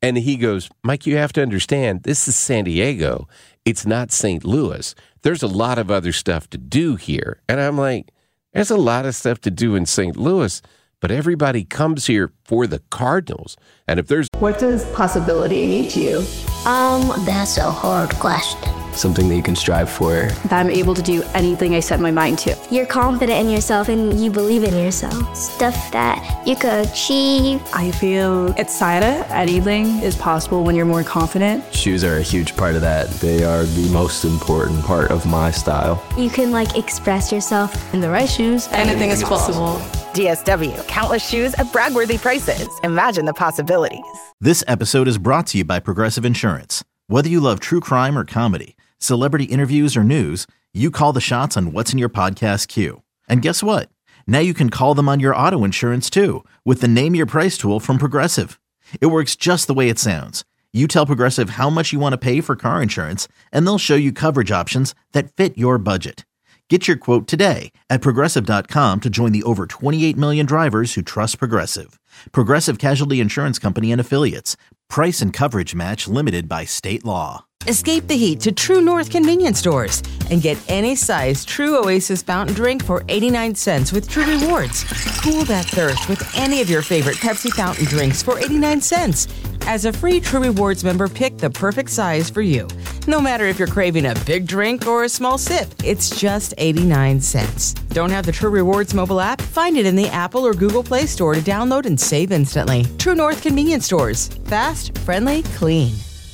And he goes, Mike, you have to understand, this is San Diego. It's not Saint Louis. There's a lot of other stuff to do here. And I'm like, there's a lot of stuff to do in Saint Louis, but everybody comes here for the Cardinals. And if there's... What does possibility mean to you? Um, that's a hard question. Something that you can strive for. That I'm able to do anything I set my mind to. You're confident in yourself and you believe in yourself. Stuff that you could achieve. I feel excited. Anything is possible when you're more confident. Shoes are a huge part of that. They are the most important part of my style. You can like express yourself in the right shoes. Anything is possible. D S W, countless shoes at brag-worthy prices. Imagine the possibilities. This episode is brought to you by Progressive Insurance. Whether you love true crime or comedy, celebrity interviews or news, you call the shots on what's in your podcast queue. And guess what? Now you can call them on your auto insurance too with the Name Your Price tool from Progressive. It works just the way it sounds. You tell Progressive how much you want to pay for car insurance, and they'll show you coverage options that fit your budget. Get your quote today at Progressive dot com to join the over twenty-eight million drivers who trust Progressive. Progressive Casualty Insurance Company and Affiliates. Price and coverage match limited by state law. Escape the heat to True North convenience stores and get any size True Oasis fountain drink for eighty-nine cents with True Rewards. Cool that thirst with any of your favorite Pepsi fountain drinks for eighty-nine cents. As a free True Rewards member, pick the perfect size for you. No matter if you're craving a big drink or a small sip, it's just eighty-nine cents. Don't have the True Rewards mobile app? Find it in the Apple or Google Play Store to download and save instantly. True North convenience stores. Fast, friendly, clean.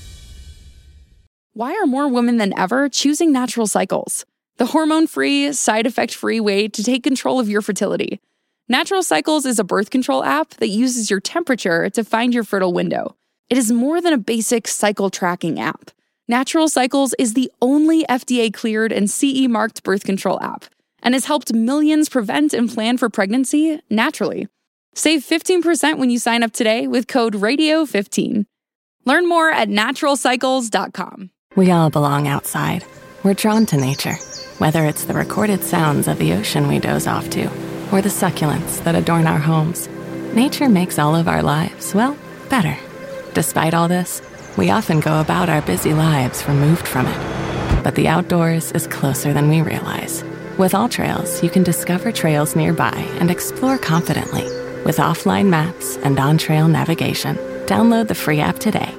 Why are more women than ever choosing Natural Cycles? The hormone-free, side-effect-free way to take control of your fertility. Natural Cycles is a birth control app that uses your temperature to find your fertile window. It is more than a basic cycle tracking app. Natural Cycles is the only F D A-cleared and C E-marked birth control app and has helped millions prevent and plan for pregnancy naturally. Save fifteen percent when you sign up today with code radio fifteen. Learn more at natural cycles dot com. We all belong outside. We're drawn to nature, whether it's the recorded sounds of the ocean we doze off to, or the succulents that adorn our homes. Nature makes all of our lives, well, better. Despite all this, we often go about our busy lives removed from it. But the outdoors is closer than we realize. With AllTrails, you can discover trails nearby and explore confidently. With offline maps and on-trail navigation, download the free app today.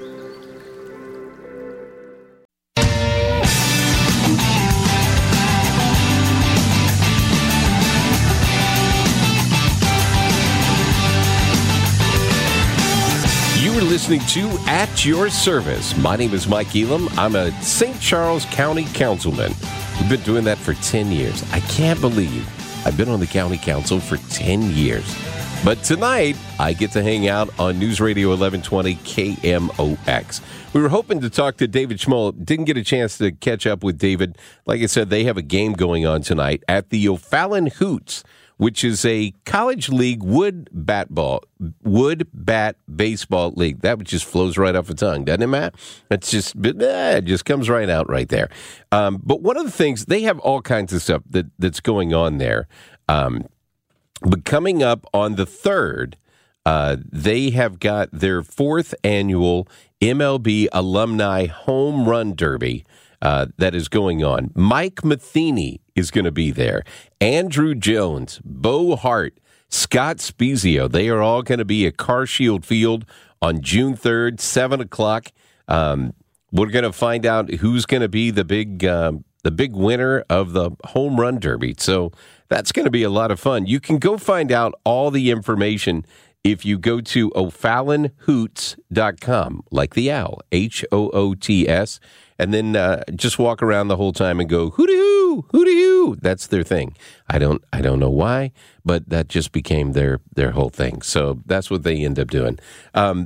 Listening to At Your Service. My name is Mike Elam. I'm a Saint Charles County Councilman. We've been doing that for ten years. I can't believe I've been on the county council for ten years. But tonight, I get to hang out on News Radio eleven twenty K M O X. We were hoping to talk to David Schmoll. Didn't get a chance to catch up with David. Like I said, they have a game going on tonight at the O'Fallon Hoots, which is a college league wood bat ball, wood bat baseball league. That just flows right off the tongue, doesn't it, Matt? It's just, it just comes right out right there. Um, but one of the things, they have all kinds of stuff that, that's going on there. Um, but coming up on the third, uh, they have got their fourth annual M L B Alumni Home Run Derby. Uh, that is going on. Mike Matheny is going to be there. Andrew Jones, Bo Hart, Scott Spezio. They are all going to be at CarShield Field on June third, seven o'clock. Um, we're going to find out who's going to be the big um, the big winner of the Home Run Derby. So that's going to be a lot of fun. You can go find out all the information if you go to O'Fallon Hoots dot com, like the owl, H O O T S. And then uh, just walk around the whole time and go, hoo-dee-hoo, hoo-dee-hoo. That's their thing. I don't I don't know why, but that just became their, their whole thing. So that's what they end up doing. Um,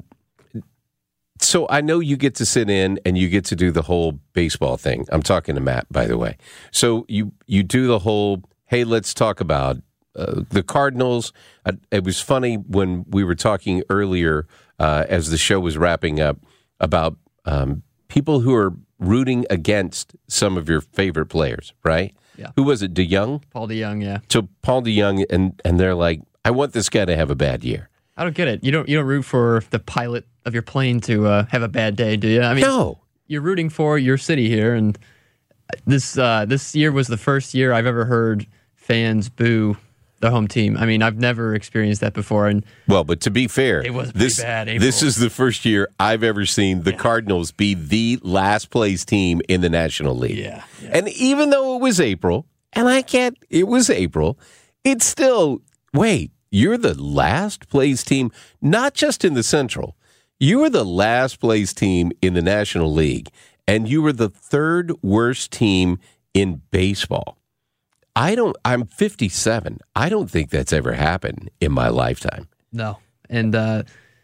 so I know you get to sit in and you get to do the whole baseball thing. I'm talking to Matt, by the way. So you, you do the whole, hey, let's talk about uh, the Cardinals. Uh, it was funny when we were talking earlier uh, as the show was wrapping up about um, people who are rooting against some of your favorite players, right? Yeah. Who was it, DeYoung? Paul DeYoung, yeah. So Paul DeYoung, and, and they're like, I want this guy to have a bad year. I don't get it. You don't you don't root for the pilot of your plane to uh, have a bad day, do you? I mean, no. You're rooting for your city here, and this uh, this year was the first year I've ever heard fans boo the home team. I mean, I've never experienced that before. And well, but to be fair, it was this, bad. April. This is the first year I've ever seen the yeah. Cardinals be the last place team in the National League. Yeah, yeah. And even though it was April, and I can't, it was April, it's still, wait, you're the last place team, not just in the Central. You were the last place team in the National League, and you were the third worst team in baseball. I don't, I'm fifty-seven. I don't think that's ever happened in my lifetime. No. And uh,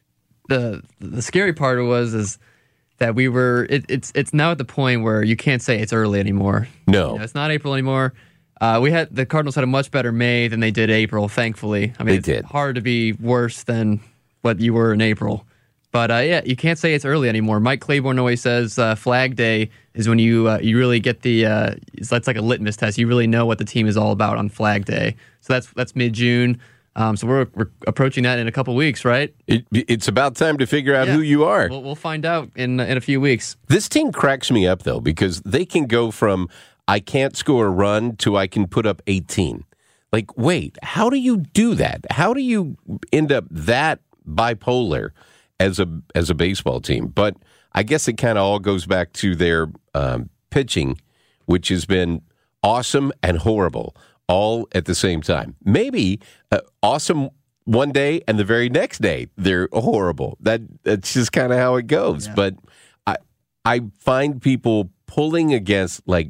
the the scary part was is that we were, it, it's it's now at the point where you can't say it's early anymore. No. You know, it's not April anymore. Uh, we had, the Cardinals had a much better May than they did April, thankfully. I mean, they it's did. hard to be worse than what you were in April. But uh, yeah, you can't say it's early anymore. Mike Claiborne always says uh, Flag Day is when you uh, you really get the uh, it's, it's like a litmus test. You really know what the team is all about on Flag Day. So that's that's mid June. Um, so we're we're approaching that in a couple weeks, right? It, it's about time to figure out yeah. who you are. We'll, we'll find out in in a few weeks. This team cracks me up though, because they can go from I can't score a run to I can put up eighteen. Like, wait, how do you do that? How do you end up that bipolar as a as a baseball team? But I guess it kind of all goes back to their um, pitching, which has been awesome and horrible all at the same time. Maybe uh, awesome one day and the very next day they're horrible. That that's just kind of how it goes. Yeah. But I I find people pulling against, like,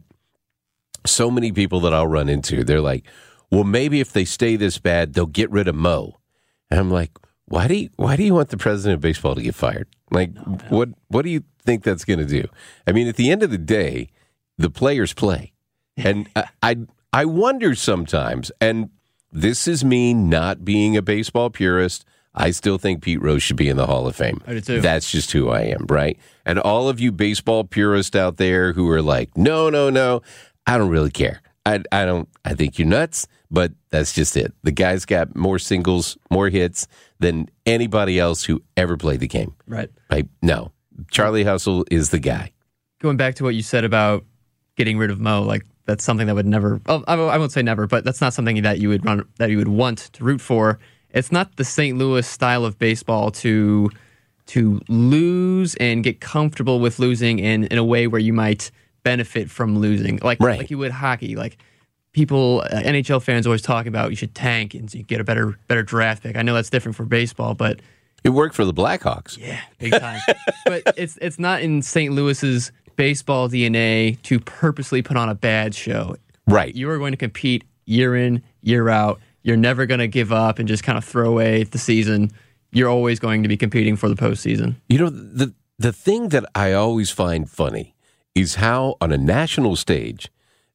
so many people that I'll run into. They're like, well, maybe if they stay this bad, they'll get rid of Mo. And I'm like, Why do you, why do you want the president of baseball to get fired? Like, no, what what do you think that's going to do? I mean, at the end of the day, the players play. And I, I I wonder sometimes, and this is me not being a baseball purist, I still think Pete Rose should be in the Hall of Fame. I do too. That's just who I am, right? And all of you baseball purists out there who are like, no, no, no, I don't really care. I, I don't. I think you're nuts, but that's just it. The guy's got more singles, more hits than anybody else who ever played the game. Right. Right? No. Charlie Hustle is the guy. Going back to what you said about getting rid of Mo, like that's something that would never. Oh, I won't say never, but that's not something that you would run that you would want to root for. It's not the Saint Louis style of baseball to to lose and get comfortable with losing in, in a way where you might benefit from losing, like right. like you would hockey. Like people, uh, N H L fans always talk about you should tank and you get a better better draft pick. I know that's different for baseball, but it worked for the Blackhawks. Yeah, big time. But it's it's not in Saint Louis's baseball D N A to purposely put on a bad show. Right. You are going to compete year in, year out. You're never going to give up and just kind of throw away the season. You're always going to be competing for the postseason. You know, the the thing that I always find funny is how on a national stage,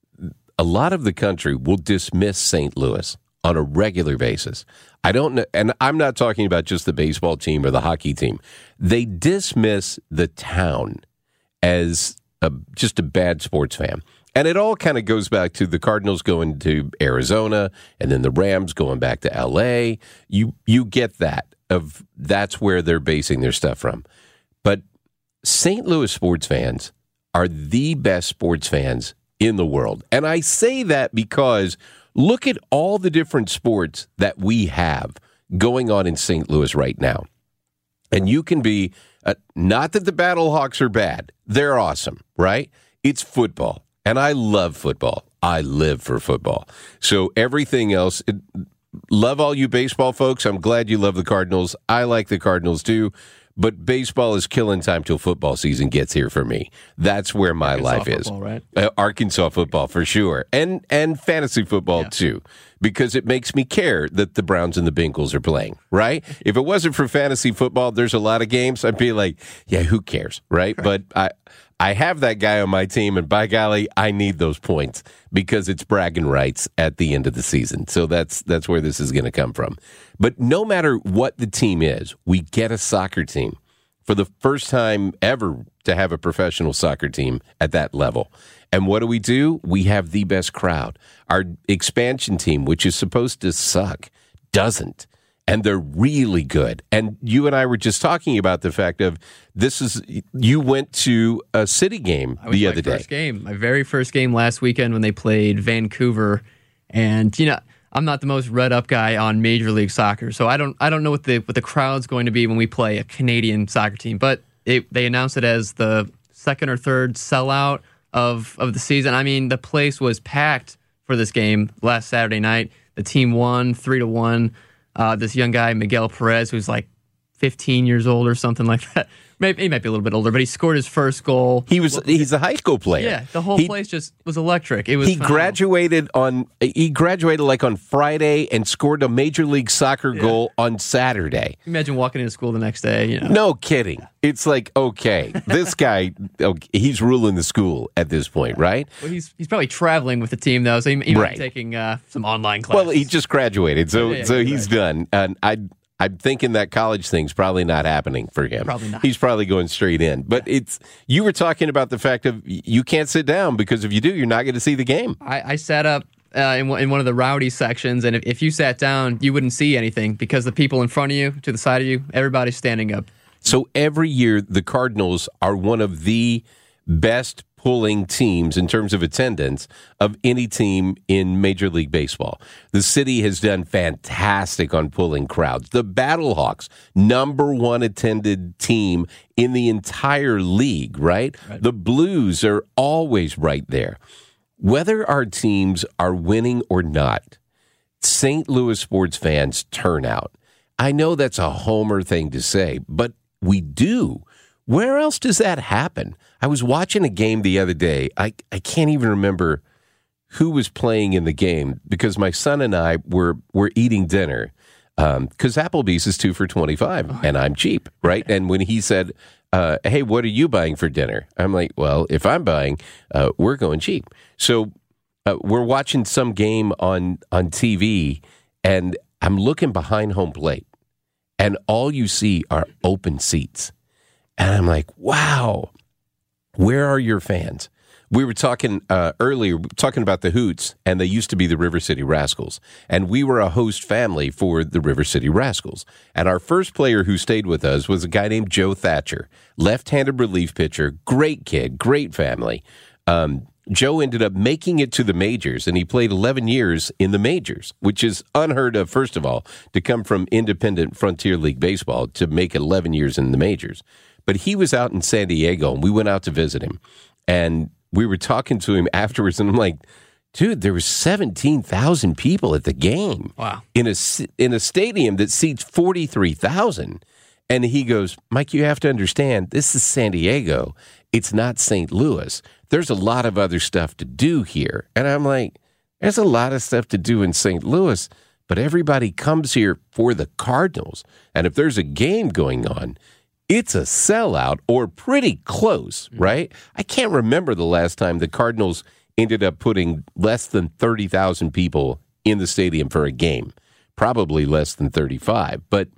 a lot of the country will dismiss Saint Louis on a regular basis. I don't know, and I'm not talking about just the baseball team or the hockey team. They dismiss the town as a, just a bad sports fan. And it all kind of goes back to the Cardinals going to Arizona and then the Rams going back to L A. You you get that, of that's where they're basing their stuff from. But Saint Louis sports fans are the best sports fans in the world. And I say that because look at all the different sports that we have going on in Saint Louis right now. And you can be, uh, not that the Battlehawks are bad. They're awesome, right? It's football. And I love football. I live for football. So everything else, it, love all you baseball folks. I'm glad you love the Cardinals. I like the Cardinals too. But baseball is killing time till football season gets here for me. That's where my Arkansas life football, is. Right? Uh, Arkansas football for sure. And and fantasy football yeah. too. Because it makes me care that the Browns and the Bengals are playing, right? If it wasn't for fantasy football, there's a lot of games. I'd be like, yeah, who cares, right? right. But I I have that guy on my team, and by golly, I need those points because it's bragging rights at the end of the season. So that's that's where this is going to come from. But no matter what the team is, we get a soccer team for the first time ever to have a professional soccer team at that level. And what do we do? We have the best crowd. Our expansion team, which is supposed to suck, doesn't. and they're really good. And you and I were just talking about the fact of this is you went to a City game I was the my other day. First game, my very first game last weekend when they played Vancouver, and you know I'm not the most read up guy on Major League Soccer, so I don't I don't know what the what the crowd's going to be when we play a Canadian soccer team. But it, they announced it as the second or third sellout of of the season. I mean, the place was packed for this game last Saturday night. The team won three to one. Uh, this young guy, Miguel Perez, who's like fifteen years old or something like that. Maybe he might be a little bit older, but he scored his first goal. He was he's a high school player. Yeah, the whole he, place just was electric. It was He phenomenal. graduated on he graduated like on Friday and scored a Major League Soccer yeah. goal on Saturday. Imagine walking into school the next day, you know. No kidding. It's like, okay, this guy okay, he's ruling the school at this point, right? Well, he's he's probably traveling with the team though, so he, he might right. be taking uh, some online classes. Well, he just graduated, so yeah, yeah, so he's right. done. And I I'm thinking that college thing's probably not happening for him. Probably not. He's probably going straight in. But yeah. it's you were talking about the fact of you can't sit down because if you do, you're not going to see the game. I, I sat up uh, in, in one of the rowdy sections, and if, if you sat down, you wouldn't see anything because the people in front of you, to the side of you, everybody's standing up. So every year, the Cardinals are one of the best pulling teams in terms of attendance of any team in Major League Baseball. The city has done fantastic on pulling crowds. The Battlehawks, number one attended team in the entire league, right? right? The Blues are always right there. Whether our teams are winning or not, Saint Louis sports fans turn out. I know that's a homer thing to say, but we do. Where else does that happen? I was watching a game the other day. I, I can't even remember who was playing in the game because my son and I were were eating dinner because um, Applebee's is two for twenty-five and I'm cheap, right? And when he said, uh, hey, what are you buying for dinner? I'm like, well, if I'm buying, uh, we're going cheap. So uh, we're watching some game on, on T V and I'm looking behind home plate and all you see are open seats. And I'm like, wow, where are your fans? We were talking uh, earlier, talking about the Hoots, and they used to be the River City Rascals. And we were a host family for the River City Rascals. And our first player who stayed with us was a guy named Joe Thatcher, left-handed relief pitcher, great kid, great family. Um, Joe ended up making it to the majors, and he played eleven years in the majors, which is unheard of, first of all, to come from independent Frontier League Baseball to make eleven years in the majors. But he was out in San Diego, and we went out to visit him. And we were talking to him afterwards, and I'm like, dude, there was seventeen thousand people at the game. Wow. In a, in a stadium that seats forty-three thousand. And he goes, Mike, you have to understand, this is San Diego. It's not Saint Louis. There's a lot of other stuff to do here. And I'm like, there's a lot of stuff to do in Saint Louis, but everybody comes here for the Cardinals. And if there's a game going on, it's a sellout or pretty close, right? I can't remember the last time the Cardinals ended up putting less than thirty thousand people in the stadium for a game. Probably less than thirty-five. But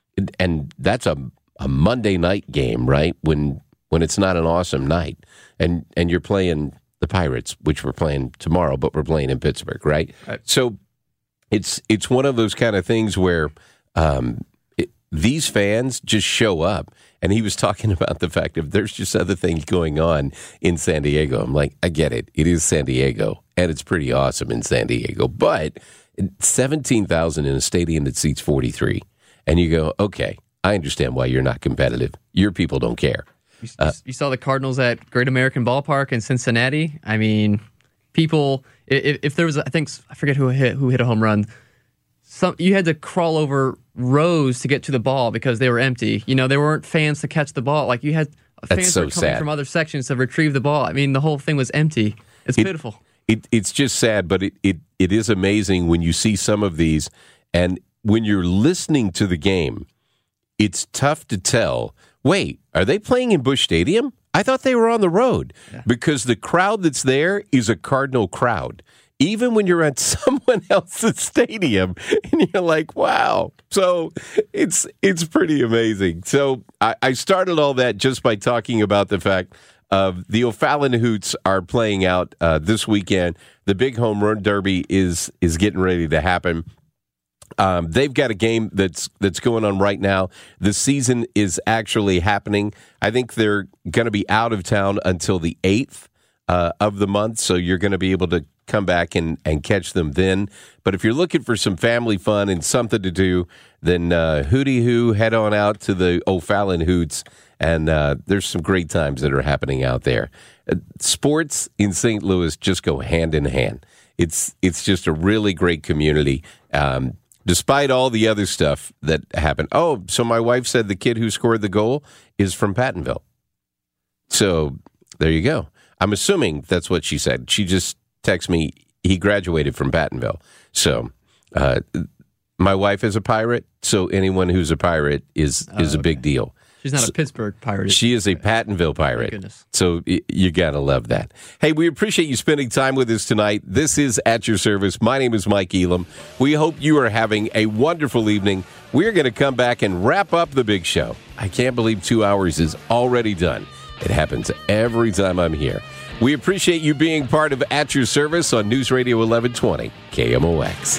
and that's a a Monday night game, right? When when it's not an awesome night. And and you're playing the Pirates, which we're playing tomorrow, but we're playing in Pittsburgh, right? right. So it's it's one of those kind of things where um, it, these fans just show up. And he was talking about the fact that there's just other things going on in San Diego. I'm like, I get it. It is San Diego, and it's pretty awesome in San Diego. But seventeen thousand in a stadium that seats forty-three. And you go, okay, I understand why you're not competitive. Your people don't care. You, uh, you saw the Cardinals at Great American Ballpark in Cincinnati. I mean, people, if, if there was, I think, I forget who hit, who hit a home run. Some, you had to crawl over rows to get to the ball because they were empty. You know, there weren't fans to catch the ball. Like, you had fans so were coming sad. from other sections to retrieve the ball. I mean, the whole thing was empty. It's it, pitiful. It, it's just sad, but it, it, it is amazing when you see some of these. And when you're listening to the game, it's tough to tell, wait, are they playing in Busch Stadium? I thought they were on the road. Yeah. Because the crowd that's there is a Cardinal crowd. Even when you're at someone else's stadium, and you're like, wow. So it's it's pretty amazing. So I, I started all that just by talking about the fact of the O'Fallon Hoots are playing out uh, this weekend. The big home run derby is is getting ready to happen. Um, they've got a game that's that's going on right now. The season is actually happening. I think they're going to be out of town until the eighth uh, of the month, so you're going to be able to come back and, and catch them then. But if you're looking for some family fun and something to do, then uh, hooty hoo, head on out to the O'Fallon Hoots, and uh, there's some great times that are happening out there. Uh, sports in Saint Louis just go hand in hand. It's it's just a really great community. Um, Despite all the other stuff that happened. Oh, so my wife said the kid who scored the goal is from Pattonville. So there you go. I'm assuming that's what she said. She just texted me, he graduated from Pattonville. So uh, my wife is a pirate, so anyone who's a pirate is, is Oh, a big deal. She's not So- a Pittsburgh Pirate. She is a Pattonville pirate. goodness. So y- you got to love that. Hey, we appreciate you spending time with us tonight. This is At Your Service. My name is Mike Elam. We hope you are having a wonderful evening. We're going to come back and wrap up the big show. I can't believe two hours is already done. It happens every time I'm here. We appreciate you being part of At Your Service on News Radio eleven twenty K M O X.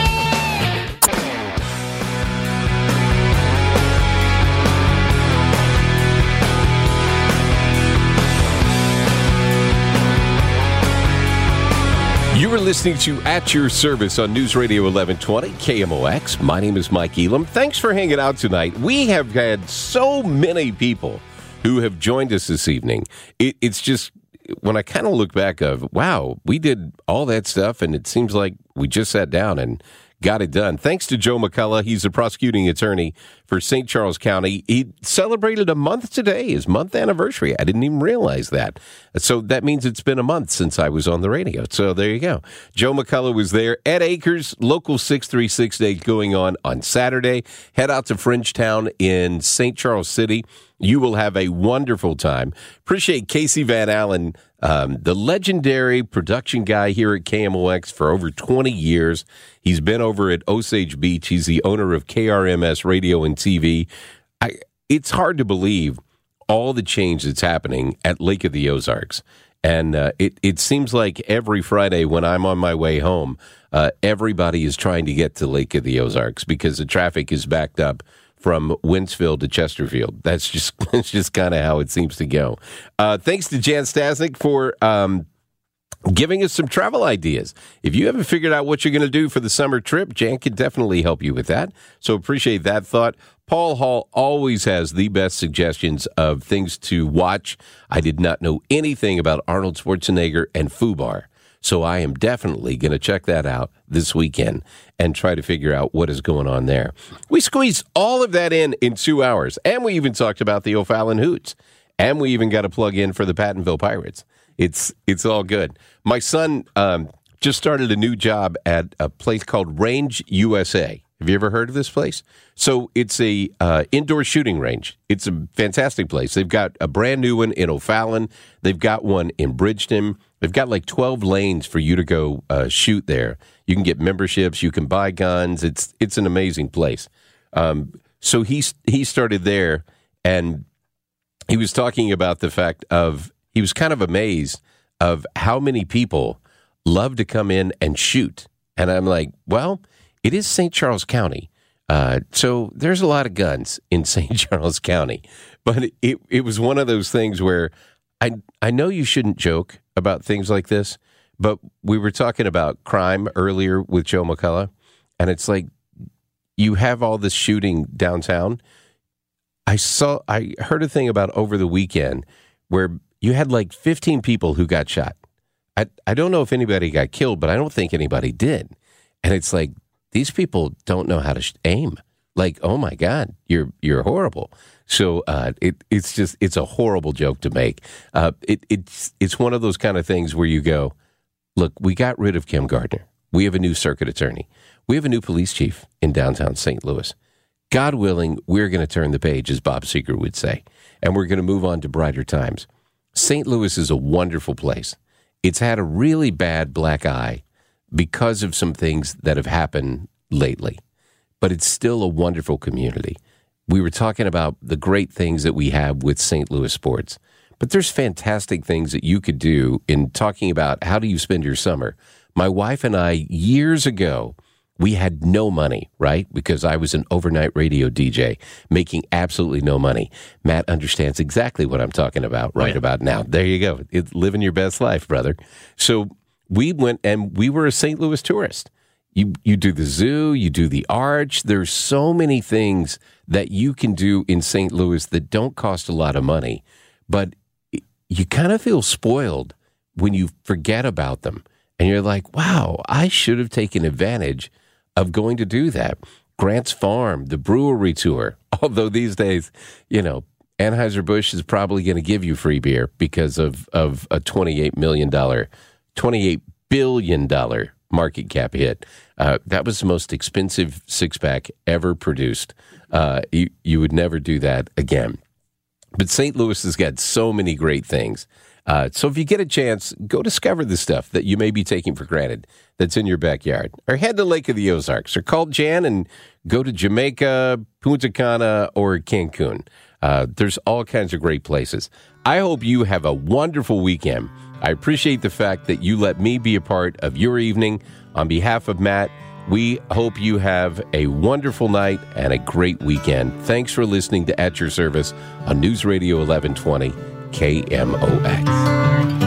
You are listening to At Your Service on News Radio eleven twenty K M O X. My name is Mike Elam. Thanks for hanging out tonight. We have had so many people who have joined us this evening. It, it's just, when I kind of look back of, wow, we did all that stuff, and it seems like we just sat down and got it done. Thanks to Joe McCullough. He's a prosecuting attorney for Saint Charles County. He celebrated a month today, his month anniversary. I didn't even realize that. So that means it's been a month since I was on the radio. So there you go. Joe McCullough was there. Ed Akers, Local six three six Day going on on Saturday. Head out to Fringetown in Saint Charles City. You will have a wonderful time. Appreciate Casey Van Allen, um, the legendary production guy here at K M O X for over twenty years. He's been over at Osage Beach. He's the owner of K R M S Radio and T V. I, it's hard to believe all the change that's happening at Lake of the Ozarks. And uh, it, it seems like every Friday when I'm on my way home, uh, everybody is trying to get to Lake of the Ozarks because the traffic is backed up from Wentzville to Chesterfield. That's just that's just kind of how it seems to go. Uh, thanks to Jan Stasnik for um, giving us some travel ideas. If you haven't figured out what you're going to do for the summer trip, Jan can definitely help you with that. So appreciate that thought. Paul Hall always has the best suggestions of things to watch. I did not know anything about Arnold Schwarzenegger and FUBAR. So I am definitely going to check that out this weekend and try to figure out what is going on there. We squeezed all of that in in two hours, and we even talked about the O'Fallon Hoots, and we even got a plug in for the Pattonville Pirates. It's it's all good. My son um, just started a new job at a place called Range U S A. Have you ever heard of this place? So it's a uh, indoor shooting range. It's a fantastic place. They've got a brand new one in O'Fallon. They've got one in Bridgeton. They've got like twelve lanes for you to go uh, shoot there. You can get memberships. You can buy guns. It's it's an amazing place. Um, so he he started there, and he was talking about the fact of he was kind of amazed of how many people love to come in and shoot. And I'm like, well, it is Saint Charles County. Uh, so there's a lot of guns in Saint Charles County. But it, it was one of those things where I I know you shouldn't joke about things like this, but we were talking about crime earlier with Joe McCullough, and it's like you have all this shooting downtown. I saw I heard a thing about over the weekend where you had like fifteen people who got shot. I I don't know if anybody got killed, but I don't think anybody did. And it's like, these people don't know how to sh- aim. Like, oh my God, you're you're horrible. So uh, it it's just it's a horrible joke to make. Uh, it it's it's one of those kind of things where you go, look, we got rid of Kim Gardner. We have a new circuit attorney. We have a new police chief in downtown Saint Louis. God willing, we're going to turn the page, as Bob Seger would say, and we're going to move on to brighter times. Saint Louis is a wonderful place. It's had a really bad black eye because of some things that have happened lately, but it's still a wonderful community. We were talking about the great things that we have with Saint Louis sports, but there's fantastic things that you could do in talking about how do you spend your summer. My wife and I, years ago, we had no money, right? Because I was an overnight radio D J making absolutely no money. Matt understands exactly what I'm talking about right oh, yeah. about now. There you go. It's living your best life, brother. So we went and we were a Saint Louis tourist. You you do the zoo, you do the Arch. There's so many things that you can do in Saint Louis that don't cost a lot of money, but you kind of feel spoiled when you forget about them. And you're like, wow, I should have taken advantage of going to do that. Grant's Farm, the brewery tour. Although these days, you know, Anheuser-Busch is probably going to give you free beer because of, of a twenty-eight million dollars, twenty-eight billion dollars market cap hit. Uh, that was the most expensive six-pack ever produced. Uh, you, you would never do that again. But Saint Louis has got so many great things. Uh, so if you get a chance, go discover the stuff that you may be taking for granted that's in your backyard. Or head to Lake of the Ozarks. Or call Jan and go to Jamaica, Punta Cana, or Cancun. Uh, there's all kinds of great places. I hope you have a wonderful weekend. I appreciate the fact that you let me be a part of your evening. On behalf of Matt, we hope you have a wonderful night and a great weekend. Thanks for listening to At Your Service on News Radio eleven twenty. K M O X.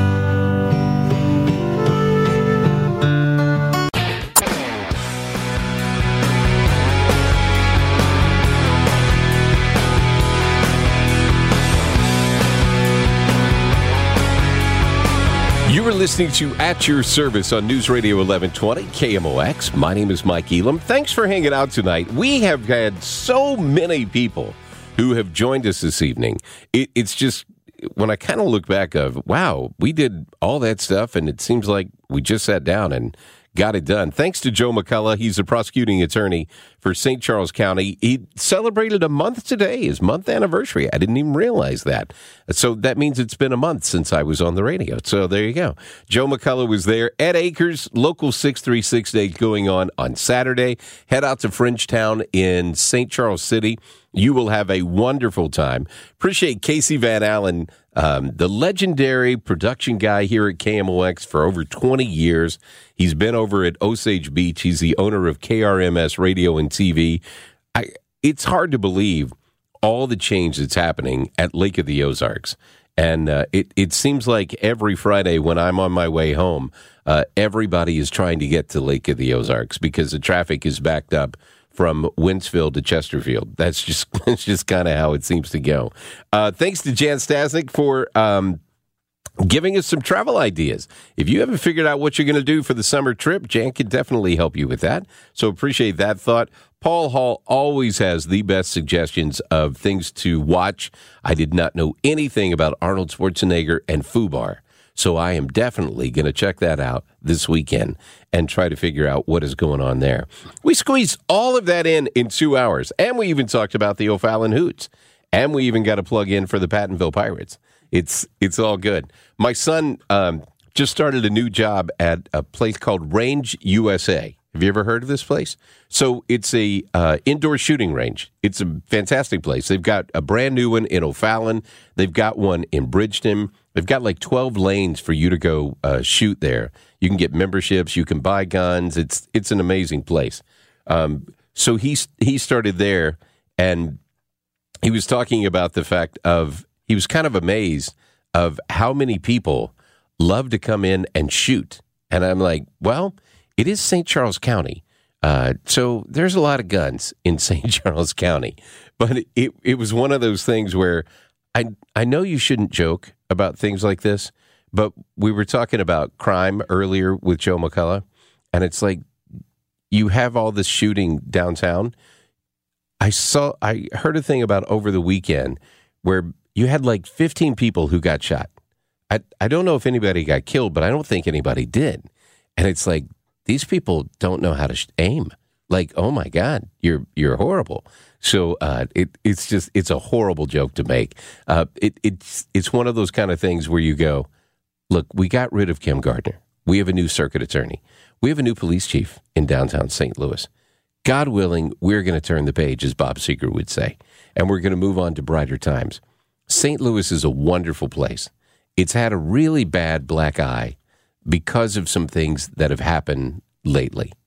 You are listening to At Your Service on News Radio eleven twenty, K M O X. My name is Mike Elam. Thanks for hanging out tonight. We have had so many people who have joined us this evening. It, it's just... when I kind of look back of, wow, we did all that stuff, and it seems like we just sat down and got it done. Thanks to Joe McCullough. He's a prosecuting attorney for Saint Charles County. He celebrated a month today, his month anniversary. I didn't even realize that. So that means it's been a month since I was on the radio. So there you go. Joe McCullough was there. Ed Akers, Local six three six Day going on on Saturday. Head out to Fringetown in Saint Charles City. You will have a wonderful time. Appreciate Casey Van Allen, um, the legendary production guy here at K M O X for over twenty years. He's been over at Osage Beach. He's the owner of K R M S Radio and T V. I, it's hard to believe all the change that's happening at Lake of the Ozarks. And uh, it, it seems like every Friday when I'm on my way home, uh, everybody is trying to get to Lake of the Ozarks because the traffic is backed up from Wentzville to Chesterfield. That's just that's just kind of how it seems to go. Uh, thanks to Jan Stasnik for um, giving us some travel ideas. If you haven't figured out what you're going to do for the summer trip, Jan can definitely help you with that. So appreciate that thought. Paul Hall always has the best suggestions of things to watch. I did not know anything about Arnold Schwarzenegger and FUBAR. So I am definitely going to check that out this weekend and try to figure out what is going on there. We squeezed all of that in in two hours, and we even talked about the O'Fallon Hoots, and we even got a plug in for the Pattonville Pirates. It's it's all good. My son um, just started a new job at a place called Range U S A. Have you ever heard of this place? So it's a uh, indoor shooting range. It's a fantastic place. They've got a brand new one in O'Fallon. They've got one in Bridgeton. They've got like twelve lanes for you to go uh, shoot there. You can get memberships. You can buy guns. It's it's an amazing place. Um, so he he started there, and he was talking about the fact of he was kind of amazed of how many people love to come in and shoot. And I'm like, well, it is Saint Charles County. Uh, so there's a lot of guns in Saint Charles County. But it, it was one of those things where I I know you shouldn't joke about things like this, but we were talking about crime earlier with Joe McCullough, and it's like you have all this shooting downtown. I saw, I heard a thing about over the weekend where you had like fifteen people who got shot. I I don't know if anybody got killed, but I don't think anybody did. And it's like, these people don't know how to sh- aim. Like, oh my God, you're you're horrible. So uh, it it's just it's a horrible joke to make. Uh, it it's it's one of those kind of things where you go, look, we got rid of Kim Gardner. We have a new circuit attorney. We have a new police chief in downtown Saint Louis. God willing, we're going to turn the page, as Bob Seger would say, and we're going to move on to brighter times. Saint Louis is a wonderful place. It's had a really bad black eye because of some things that have happened lately.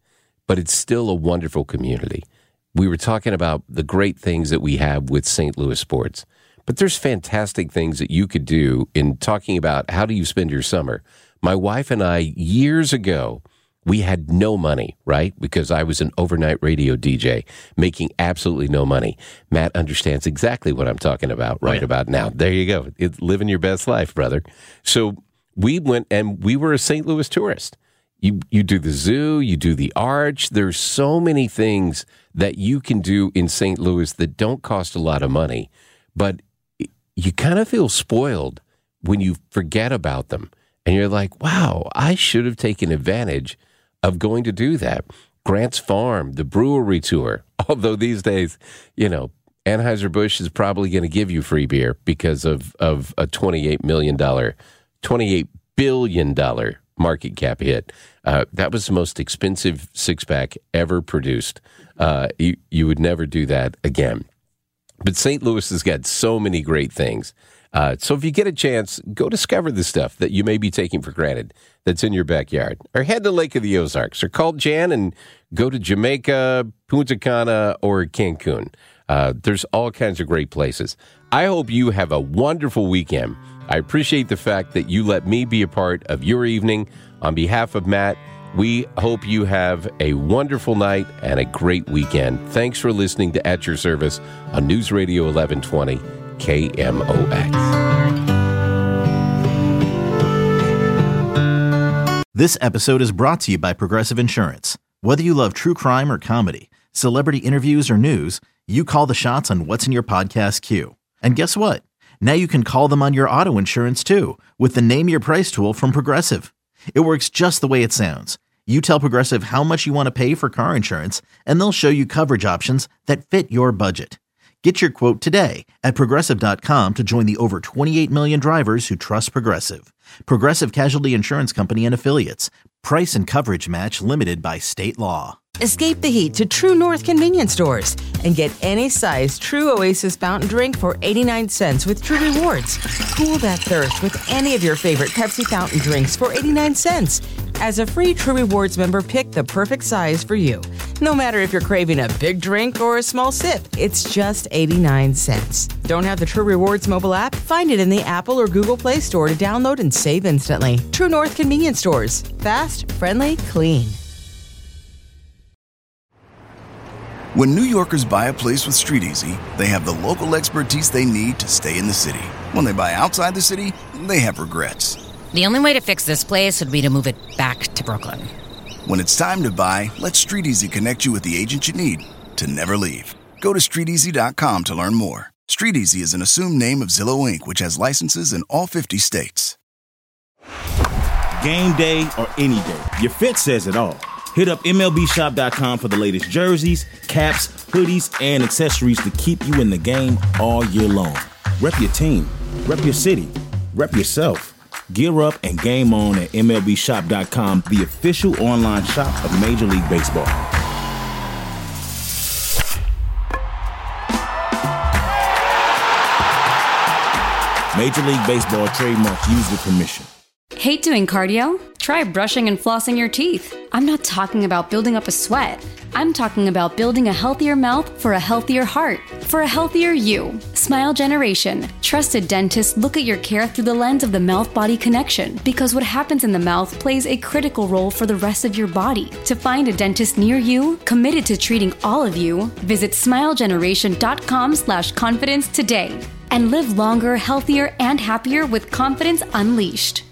but it's still a wonderful community. We were talking about the great things that we have with Saint Louis sports, but there's fantastic things that you could do in talking about how do you spend your summer. My wife and I, years ago, we had no money, right? Because I was an overnight radio D J making absolutely no money. Matt understands exactly what I'm talking about right oh, yeah. about now. There you go. It's living your best life, brother. So we went and we were a Saint Louis tourist. You you do the zoo, you do the Arch. There's so many things that you can do in Saint Louis that don't cost a lot of money, but you kind of feel spoiled when you forget about them. And you're like, wow, I should have taken advantage of going to do that. Grant's Farm, the brewery tour. Although these days, you know, Anheuser-Busch is probably going to give you free beer because of, of a twenty-eight million dollars, twenty-eight billion dollars market cap hit. Uh, that was the most expensive six-pack ever produced. Uh, you, you would never do that again. But Saint Louis has got so many great things. Uh, so if you get a chance, go discover the stuff that you may be taking for granted that's in your backyard. Or head to Lake of the Ozarks. Or call Jan and go to Jamaica, Punta Cana, or Cancun. Uh, there's all kinds of great places. I hope you have a wonderful weekend. I appreciate the fact that you let me be a part of your evening. On behalf of Matt, we hope you have a wonderful night and a great weekend. Thanks for listening to At Your Service on News Radio eleven twenty. K M O X. This episode is brought to you by Progressive Insurance. Whether you love true crime or comedy, celebrity interviews or news, you call the shots on what's in your podcast queue. And guess what? Now you can call them on your auto insurance too with the Name Your Price tool from Progressive. It works just the way it sounds. You tell Progressive how much you want to pay for car insurance, and they'll show you coverage options that fit your budget. Get your quote today at Progressive dot com to join the over twenty-eight million drivers who trust Progressive. Progressive Casualty Insurance Company and Affiliates. Price and coverage match limited by state law. Escape the heat to True North convenience stores and get any size True Oasis fountain drink for eighty-nine cents with True Rewards. Cool that thirst with any of your favorite Pepsi fountain drinks for eighty-nine cents. As a free True Rewards member, pick the perfect size for you. No matter if you're craving a big drink or a small sip, it's just eighty-nine cents. Don't have the True Rewards mobile app? Find it in the Apple or Google Play Store to download and save instantly. True North convenience stores. Fast, friendly, clean. When New Yorkers buy a place with Street Easy, they have the local expertise they need to stay in the city. When they buy outside the city, they have regrets. The only way to fix this place would be to move it back to Brooklyn. When it's time to buy, let Street Easy connect you with the agent you need to never leave. Go to street easy dot com to learn more. Street Easy is an assumed name of Zillow Incorporated, which has licenses in all fifty states. Game day or any day, your fit says it all. Hit up M L B shop dot com for the latest jerseys, caps, hoodies, and accessories to keep you in the game all year long. Rep your team, rep your city, rep yourself. Gear up and game on at M L B shop dot com, the official online shop of Major League Baseball. Major League Baseball trademark used with permission. Hate doing cardio? Try brushing and flossing your teeth. I'm not talking about building up a sweat. I'm talking about building a healthier mouth for a healthier heart, for a healthier you. Smile Generation. Trusted dentists look at your care through the lens of the mouth-body connection, because what happens in the mouth plays a critical role for the rest of your body. To find a dentist near you, committed to treating all of you, visit smile generation dot com slash confidence today and live longer, healthier, and happier with confidence unleashed.